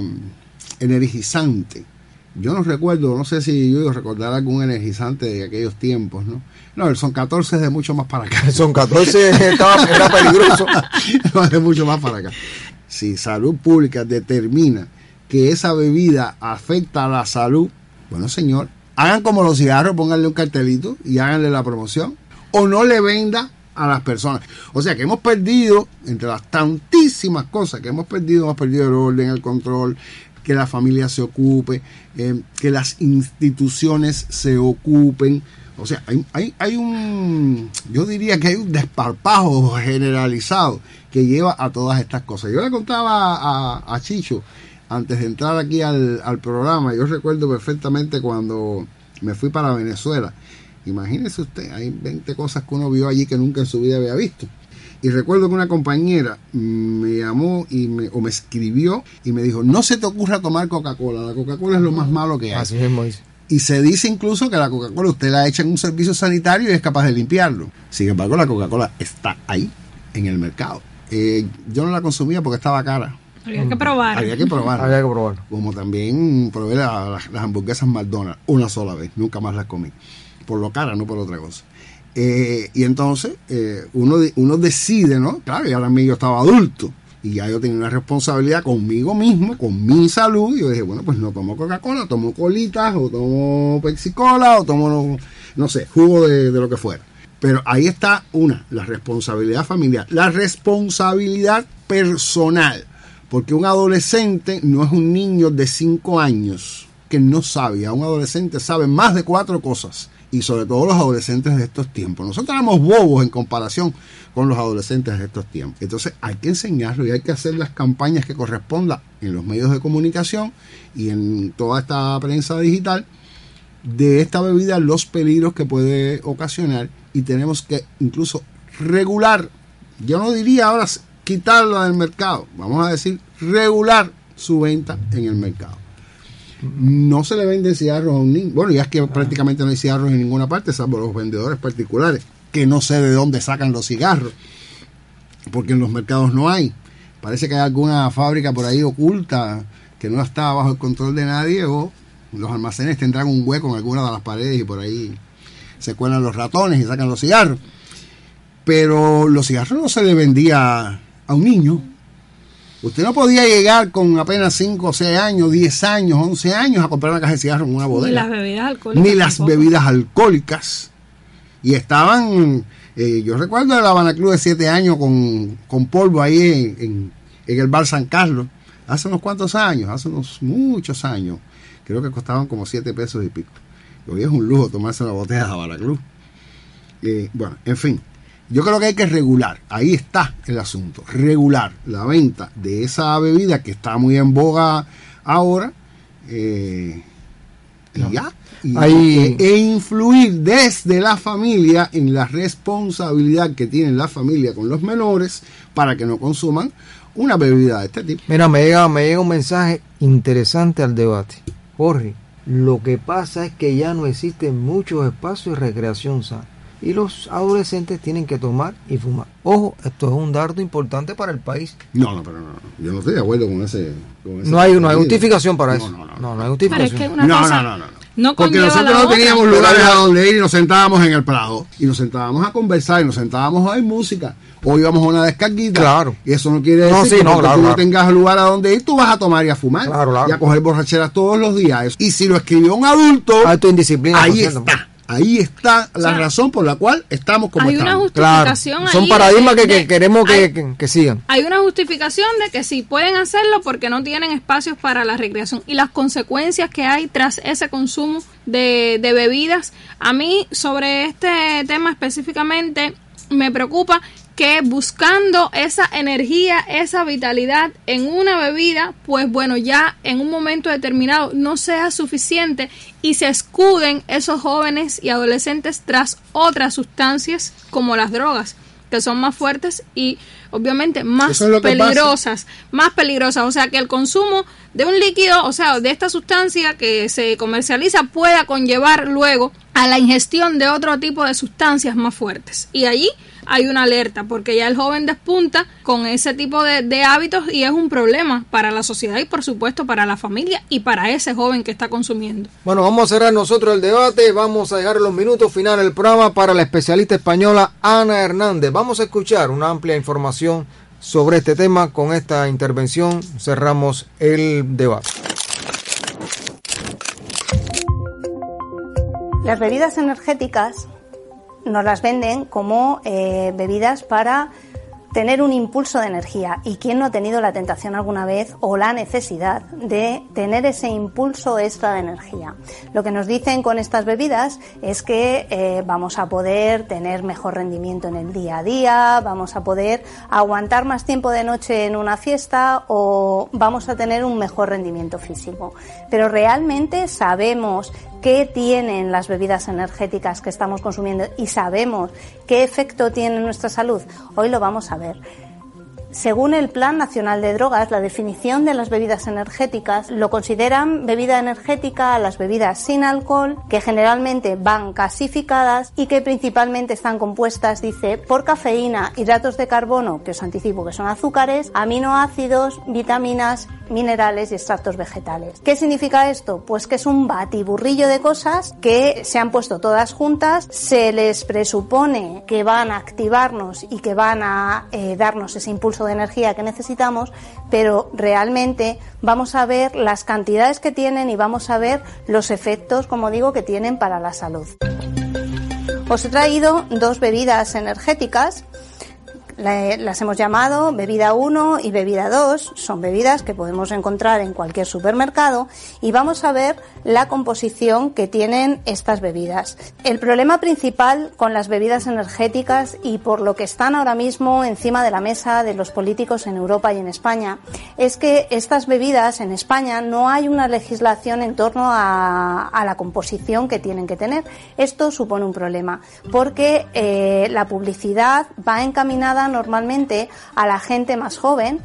energizante. Yo no recuerdo, no sé si yo recordar algún energizante de aquellos tiempos, ¿no? No, el Son 14 es de mucho más para acá. El Son 14 era peligroso. No, es de mucho más para acá. Si Salud Pública determina que esa bebida afecta a la salud, bueno, señor, hagan como los cigarros, pónganle un cartelito y háganle la promoción. O no le venda a las personas. O sea que hemos perdido, entre las tantísimas cosas que hemos perdido el orden, el control, que la familia se ocupe, que las instituciones se ocupen. O sea, hay un, yo diría que hay un desparpajo generalizado que lleva a todas estas cosas. Yo le contaba a Chicho, antes de entrar aquí al programa, yo recuerdo perfectamente cuando me fui para Venezuela. Imagínese usted, hay 20 cosas que uno vio allí que nunca en su vida había visto. Y recuerdo que una compañera me llamó o me escribió y me dijo, no se te ocurra tomar Coca-Cola, la Coca-Cola es lo más malo que hay. Así mismo dice. Y se dice incluso que la Coca-Cola usted la echa en un servicio sanitario y es capaz de limpiarlo. Sin embargo, la Coca-Cola está ahí, en el mercado. Yo no la consumía porque estaba cara. Había que probar. Había que probar. Como también probé las hamburguesas McDonald's una sola vez, nunca más las comí. Por lo cara, no por otra cosa. Y entonces uno decide, ¿no? Claro, y ahora mismo yo estaba adulto y ya yo tenía una responsabilidad conmigo mismo, con mi salud, y yo dije, bueno, pues no tomo Coca-Cola, tomo colitas, o tomo Pepsi-Cola, o tomo, no sé, jugo de lo que fuera. Pero ahí está la responsabilidad familiar, la responsabilidad personal, porque un adolescente no es un niño de 5 años que no sabe, a un adolescente sabe más de 4 cosas. y sobre todo los adolescentes de estos tiempos. Nosotros éramos bobos en comparación con los adolescentes de estos tiempos. Entonces hay que enseñarlo y hay que hacer las campañas que correspondan en los medios de comunicación y en toda esta prensa digital de esta bebida, los peligros que puede ocasionar, y tenemos que incluso regular, yo no diría ahora quitarla del mercado, vamos a decir regular su venta en el mercado. No se le venden cigarros a un niño. Bueno, ya es que prácticamente no hay cigarros en ninguna parte, salvo los vendedores particulares, que no sé de dónde sacan los cigarros, porque en los mercados no hay. Parece que hay alguna fábrica por ahí oculta que no está bajo el control de nadie, o los almacenes tendrán un hueco en alguna de las paredes y por ahí se cuelan los ratones y sacan los cigarros. Pero los cigarros no se le vendía a un niño. Usted no podía llegar con apenas 5, 6 años, 10 años, 11 años a comprar una caja de cigarros en una bodega. Ni las bebidas alcohólicas. Ni las bebidas alcohólicas. Y estaban, yo recuerdo el Habana Club de 7 años con polvo ahí en el Bar San Carlos, hace unos cuantos años, hace unos muchos años. Creo que costaban como 7 pesos y pico. Hoy es un lujo tomarse una botella de Habana Club. Bueno, en fin. Yo creo que hay que regular, ahí está el asunto, regular la venta de esa bebida que está muy en boga ahora, e influir desde la familia en la responsabilidad que tiene la familia con los menores para que no consuman una bebida de este tipo. Mira, me llega un mensaje interesante al debate. Jorge, lo que pasa es que ya no existen muchos espacios de recreación sana y los adolescentes tienen que tomar y fumar. Ojo, esto es un dardo importante para el país. No, pero no. Yo no estoy de acuerdo con ese no hay justificación para eso. No hay justificación. Pero es que una cosa, no porque nosotros no teníamos lugares a donde ir y nos sentábamos en el Prado y nos sentábamos a conversar y nos sentábamos a oír música o íbamos a una descarguita. Claro. Y eso no quiere decir que tú no tengas lugar a donde ir, tú vas a tomar y a fumar y a coger borracheras todos los días. Y si lo escribió un adulto, indisciplina, ahí está. Ahí está la razón por la cual estamos como hay estamos. Una justificación son paradigmas que queremos que sigan. Hay una justificación de que sí pueden hacerlo porque no tienen espacios para la recreación y las consecuencias que hay tras ese consumo de bebidas. A mí sobre este tema específicamente me preocupa que buscando esa energía, esa vitalidad en una bebida, pues bueno, ya en un momento determinado no sea suficiente y se escuden esos jóvenes y adolescentes tras otras sustancias como las drogas, que son más fuertes y obviamente más peligrosas, o sea que el consumo de un líquido, o sea, de esta sustancia que se comercializa pueda conllevar luego a la ingestión de otro tipo de sustancias más fuertes y allí hay una alerta porque ya el joven despunta con ese tipo de hábitos y es un problema para la sociedad y por supuesto para la familia y para ese joven que está consumiendo. Bueno, vamos a cerrar nosotros el debate, vamos a dejar los minutos finales del programa para la especialista española Ana Hernández. Vamos a escuchar una amplia información sobre este tema. Con esta intervención cerramos el debate. Las bebidas energéticas nos las venden como bebidas para tener un impulso de energía. ¿Y quién no ha tenido la tentación alguna vez o la necesidad de tener ese impulso extra de energía? Lo que nos dicen con estas bebidas es que vamos a poder tener mejor rendimiento en el día a día, vamos a poder aguantar más tiempo de noche en una fiesta o vamos a tener un mejor rendimiento físico. Pero realmente sabemos qué tienen las bebidas energéticas que estamos consumiendo y sabemos qué efecto tienen en nuestra salud. Hoy lo vamos a ver. Según el Plan Nacional de Drogas, la definición de las bebidas energéticas lo consideran bebida energética a las bebidas sin alcohol, que generalmente van gasificadas y que principalmente están compuestas, dice, por cafeína, hidratos de carbono, que os anticipo que son azúcares, aminoácidos, vitaminas, minerales y extractos vegetales. ¿Qué significa esto? Pues que es un batiburrillo de cosas que se han puesto todas juntas, se les presupone que van a activarnos y que van a darnos ese impulso de energía que necesitamos, pero realmente vamos a ver las cantidades que tienen y vamos a ver los efectos, como digo, que tienen para la salud. Os he traído dos bebidas energéticas Las hemos llamado bebida 1 y bebida 2, son bebidas que podemos encontrar en cualquier supermercado y vamos a ver la composición que tienen estas bebidas. El problema principal con las bebidas energéticas y por lo que están ahora mismo encima de la mesa de los políticos en Europa y en España es que estas bebidas en España no hay una legislación en torno a la composición que tienen que tener. Esto supone un problema porque la publicidad va encaminada normalmente a la gente más joven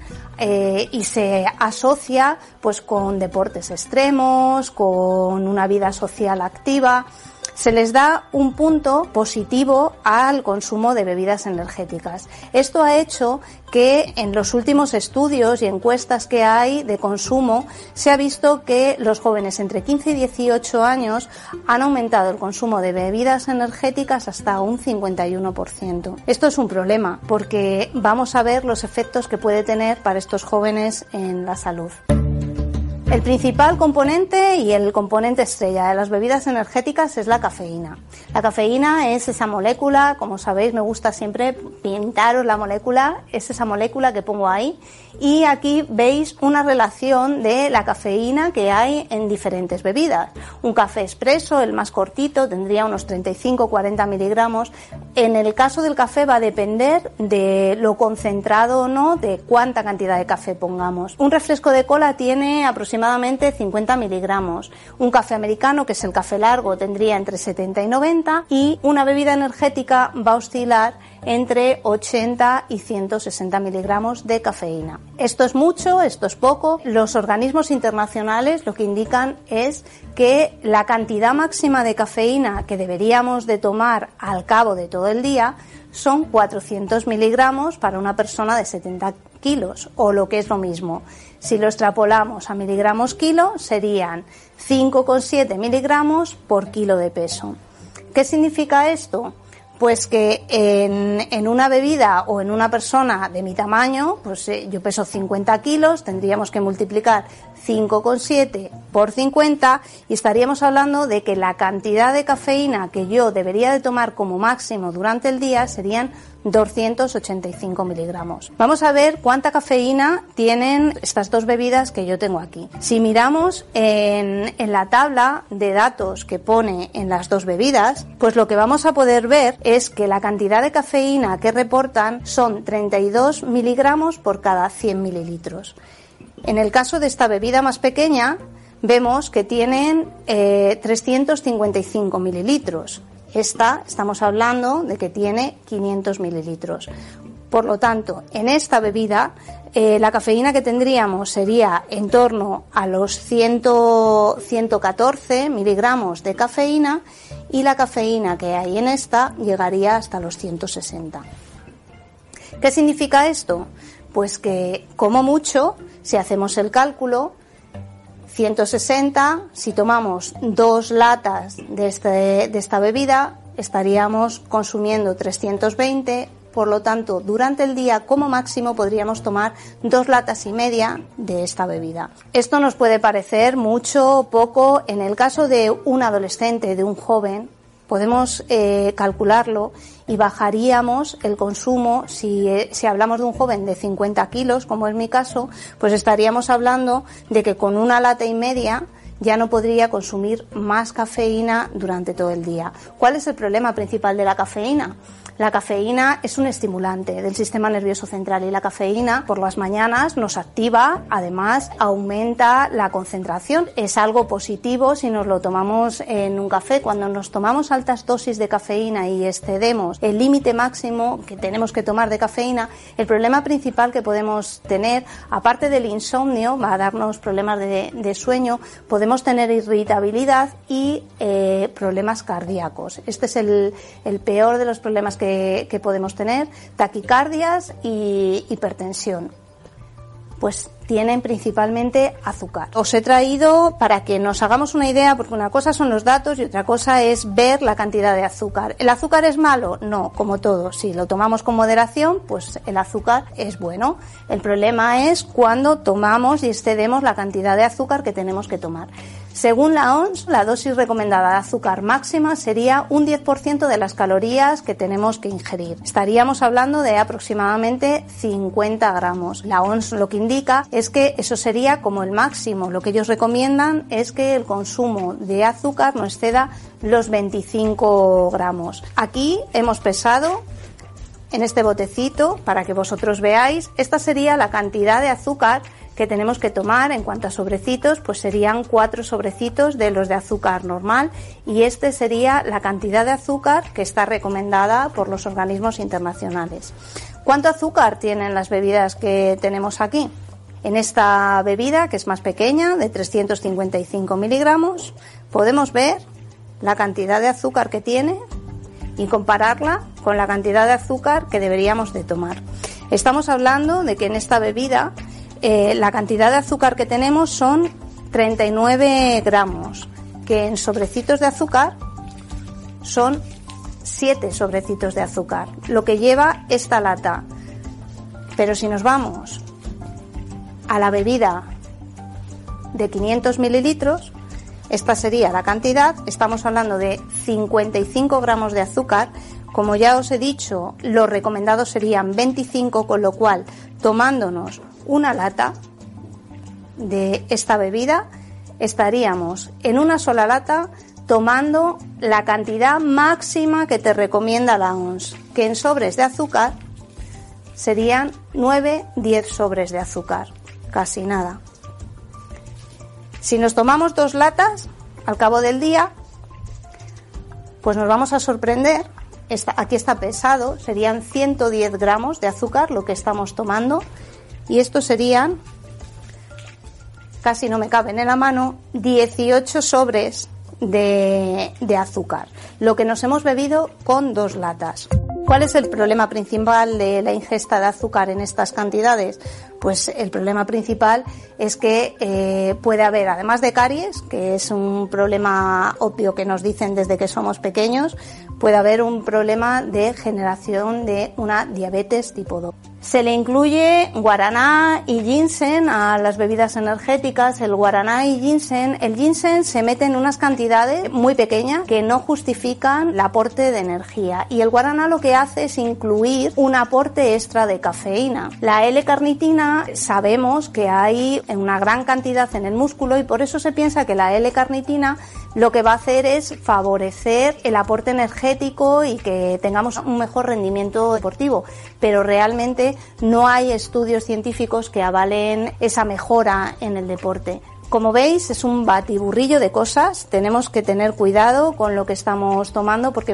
y se asocia pues con deportes extremos, con una vida social activa. Se les da un punto positivo al consumo de bebidas energéticas. Esto ha hecho que en los últimos estudios y encuestas que hay de consumo se ha visto que los jóvenes entre 15 y 18 años han aumentado el consumo de bebidas energéticas hasta un 51%. Esto es un problema porque vamos a ver los efectos que puede tener para estos jóvenes en la salud. El principal componente y el componente estrella de las bebidas energéticas es la cafeína. La cafeína es esa molécula, como sabéis me gusta siempre pintaros la molécula, es esa molécula que pongo ahí y aquí veis una relación de la cafeína que hay en diferentes bebidas. Un café expreso, el más cortito, tendría unos 35-40 miligramos. En el caso del café va a depender de lo concentrado o no, de cuánta cantidad de café pongamos. Un refresco de cola tiene aproximadamente 50 miligramos. Un café americano, que es el café largo, tendría entre 70 y 90 y una bebida energética va a oscilar entre 80 y 160 miligramos de cafeína. Esto es mucho, esto es poco. Los organismos internacionales lo que indican es que la cantidad máxima de cafeína que deberíamos de tomar al cabo de todo el día son 400 miligramos para una persona de 70 kilos, o lo que es lo mismo. Si lo extrapolamos a miligramos kilo, serían 5,7 miligramos por kilo de peso. ¿Qué significa esto? Pues que en una bebida o en una persona de mi tamaño, pues yo peso 50 kilos, tendríamos que multiplicar 5,7 por 50 y estaríamos hablando de que la cantidad de cafeína que yo debería de tomar como máximo durante el día serían 285 miligramos. Vamos a ver cuánta cafeína tienen estas dos bebidas que yo tengo aquí. Si miramos en la tabla de datos que pone en las dos bebidas, pues lo que vamos a poder ver es que la cantidad de cafeína que reportan son 32 miligramos por cada 100 mililitros. En el caso de esta bebida más pequeña, vemos que tienen 355 mililitros. Estamos hablando de que tiene 500 mililitros. Por lo tanto, en esta bebida, la cafeína que tendríamos sería en torno a los 114 miligramos de cafeína y la cafeína que hay en esta llegaría hasta los 160. ¿Qué significa esto? Pues que, como mucho, si hacemos el cálculo, 160, si tomamos 2 latas de esta bebida, estaríamos consumiendo 320, por lo tanto, durante el día, como máximo, podríamos tomar 2 latas y media de esta bebida. Esto nos puede parecer mucho o poco. En el caso de un adolescente, de un joven, podemos calcularlo y bajaríamos el consumo. Si hablamos de un joven de 50 kilos, como es mi caso, pues estaríamos hablando de que con 1 lata y media ya no podría consumir más cafeína durante todo el día. ¿Cuál es el problema principal de la cafeína? La cafeína es un estimulante del sistema nervioso central y la cafeína por las mañanas nos activa, además aumenta la concentración. Es algo positivo si nos lo tomamos en un café. Cuando nos tomamos altas dosis de cafeína y excedemos el límite máximo que tenemos que tomar de cafeína, el problema principal que podemos tener, aparte del insomnio, va a darnos problemas de sueño, podemos tener irritabilidad y problemas cardíacos. Este es el peor de los problemas que podemos tener, taquicardias y hipertensión. Pues tienen principalmente azúcar. Os he traído para que nos hagamos una idea, porque una cosa son los datos y otra cosa es ver la cantidad de azúcar. ¿El azúcar es malo? No, como todo. Si lo tomamos con moderación, pues el azúcar es bueno. El problema es cuando tomamos y excedemos la cantidad de azúcar que tenemos que tomar. Según la OMS, la dosis recomendada de azúcar máxima sería un 10% de las calorías que tenemos que ingerir. Estaríamos hablando de aproximadamente 50 gramos. La OMS lo que indica es que eso sería como el máximo. Lo que ellos recomiendan es que el consumo de azúcar no exceda los 25 gramos. Aquí hemos pesado en este botecito para que vosotros veáis. Esta sería la cantidad de azúcar que tenemos que tomar. En cuanto a sobrecitos, pues serían 4 sobrecitos de los de azúcar normal, y este sería la cantidad de azúcar que está recomendada por los organismos internacionales. ¿Cuánto azúcar tienen las bebidas que tenemos aquí? En esta bebida, que es más pequeña, de 355 miligramos, podemos ver la cantidad de azúcar que tiene y compararla con la cantidad de azúcar que deberíamos de tomar. Estamos hablando de que en esta bebida la cantidad de azúcar que tenemos son 39 gramos, que en sobrecitos de azúcar son 7 sobrecitos de azúcar, lo que lleva esta lata. Pero si nos vamos a la bebida de 500 mililitros, esta sería la cantidad. Estamos hablando de 55 gramos de azúcar. Como ya os he dicho, los recomendados serían 25, con lo cual, tomándonos una lata de esta bebida, estaríamos en una sola lata tomando la cantidad máxima que te recomienda la OMS, que en sobres de azúcar serían 9-10 sobres de azúcar, casi nada. Si nos tomamos 2 latas al cabo del día, pues nos vamos a sorprender. Aquí está pesado, serían 110 gramos de azúcar lo que estamos tomando, y estos serían, casi no me caben en la mano, 18 sobres de azúcar, lo que nos hemos bebido con 2 latas. ¿Cuál es el problema principal de la ingesta de azúcar en estas cantidades? Pues el problema principal es que puede haber, además de caries, que es un problema obvio que nos dicen desde que somos pequeños, puede haber un problema de generación de una diabetes tipo 2. Se le incluye guaraná y ginseng a las bebidas energéticas. El guaraná y el ginseng se mete en unas cantidades muy pequeñas que no justifican el aporte de energía, y el guaraná lo que hace es incluir un aporte extra de cafeína. La L-carnitina sabemos que hay en una gran cantidad en el músculo, y por eso se piensa que la L-carnitina lo que va a hacer es favorecer el aporte energético y que tengamos un mejor rendimiento deportivo, pero realmente no hay estudios científicos que avalen esa mejora en el deporte. Como veis, es un batiburrillo de cosas. Tenemos que tener cuidado con lo que estamos tomando, porque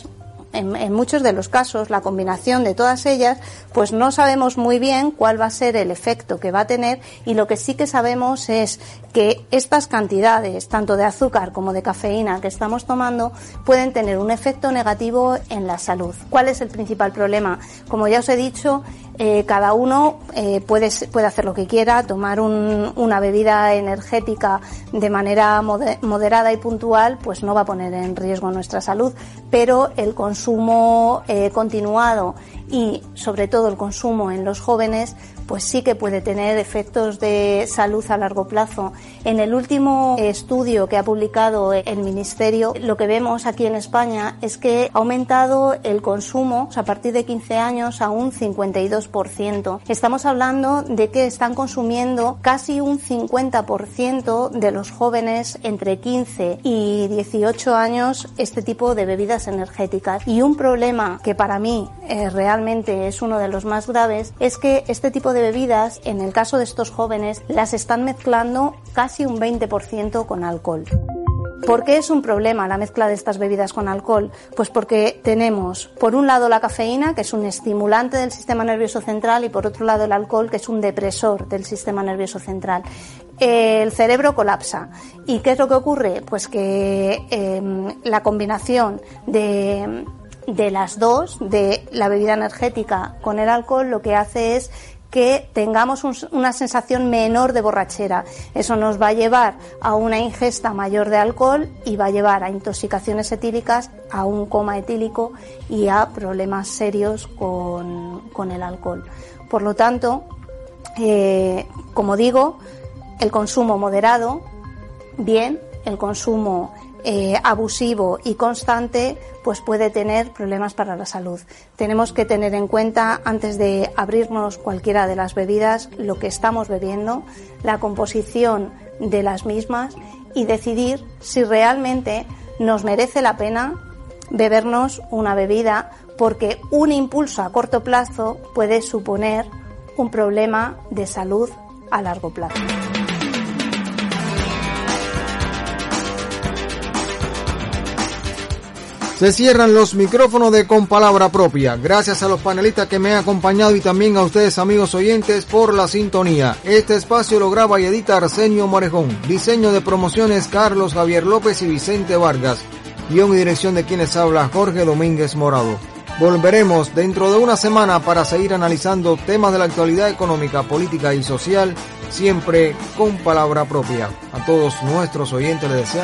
en muchos de los casos la combinación de todas ellas, pues no sabemos muy bien cuál va a ser el efecto que va a tener, y lo que sí que sabemos es que estas cantidades, tanto de azúcar como de cafeína que estamos tomando, pueden tener un efecto negativo en la salud. ¿Cuál es el principal problema? Como ya os he dicho, cada uno puede hacer lo que quiera, tomar una bebida energética de manera moderada y puntual, pues no va a poner en riesgo nuestra salud, pero el consumo continuado y sobre todo el consumo en los jóvenes, pues sí que puede tener efectos de salud a largo plazo. En el último estudio que ha publicado el Ministerio, lo que vemos aquí en España es que ha aumentado el consumo a partir de 15 años a un 52%. Estamos hablando de que están consumiendo casi un 50% de los jóvenes entre 15 y 18 años este tipo de bebidas energéticas. Y un problema que para mí realmente es uno de los más graves es que este tipo de bebidas, en el caso de estos jóvenes, las están mezclando casi un 20% con alcohol. ¿Por qué es un problema la mezcla de estas bebidas con alcohol? Pues porque tenemos, por un lado, la cafeína, que es un estimulante del sistema nervioso central, y por otro lado el alcohol, que es un depresor del sistema nervioso central. El cerebro colapsa. ¿Y qué es lo que ocurre? Pues que la combinación de las dos, de la bebida energética con el alcohol, lo que hace es que tengamos una sensación menor de borrachera. Eso nos va a llevar a una ingesta mayor de alcohol y va a llevar a intoxicaciones etílicas, a un coma etílico y a problemas serios con el alcohol. Por lo tanto, como digo, el consumo moderado, bien, el consumo abusivo y constante, pues puede tener problemas para la salud. Tenemos que tener en cuenta, antes de abrirnos cualquiera de las bebidas, lo que estamos bebiendo, la composición de las mismas y decidir si realmente nos merece la pena bebernos una bebida, porque un impulso a corto plazo puede suponer un problema de salud a largo plazo. Se cierran los micrófonos de Con Palabra Propia. Gracias a los panelistas que me han acompañado y también a ustedes, amigos oyentes, por la sintonía. Este espacio lo graba y edita Arsenio Morejón. Diseño de promociones Carlos Javier López y Vicente Vargas. Guión y dirección de quienes habla Jorge Domínguez Morado. Volveremos dentro de una semana para seguir analizando temas de la actualidad económica, política y social, siempre con Palabra Propia. A todos nuestros oyentes les deseamos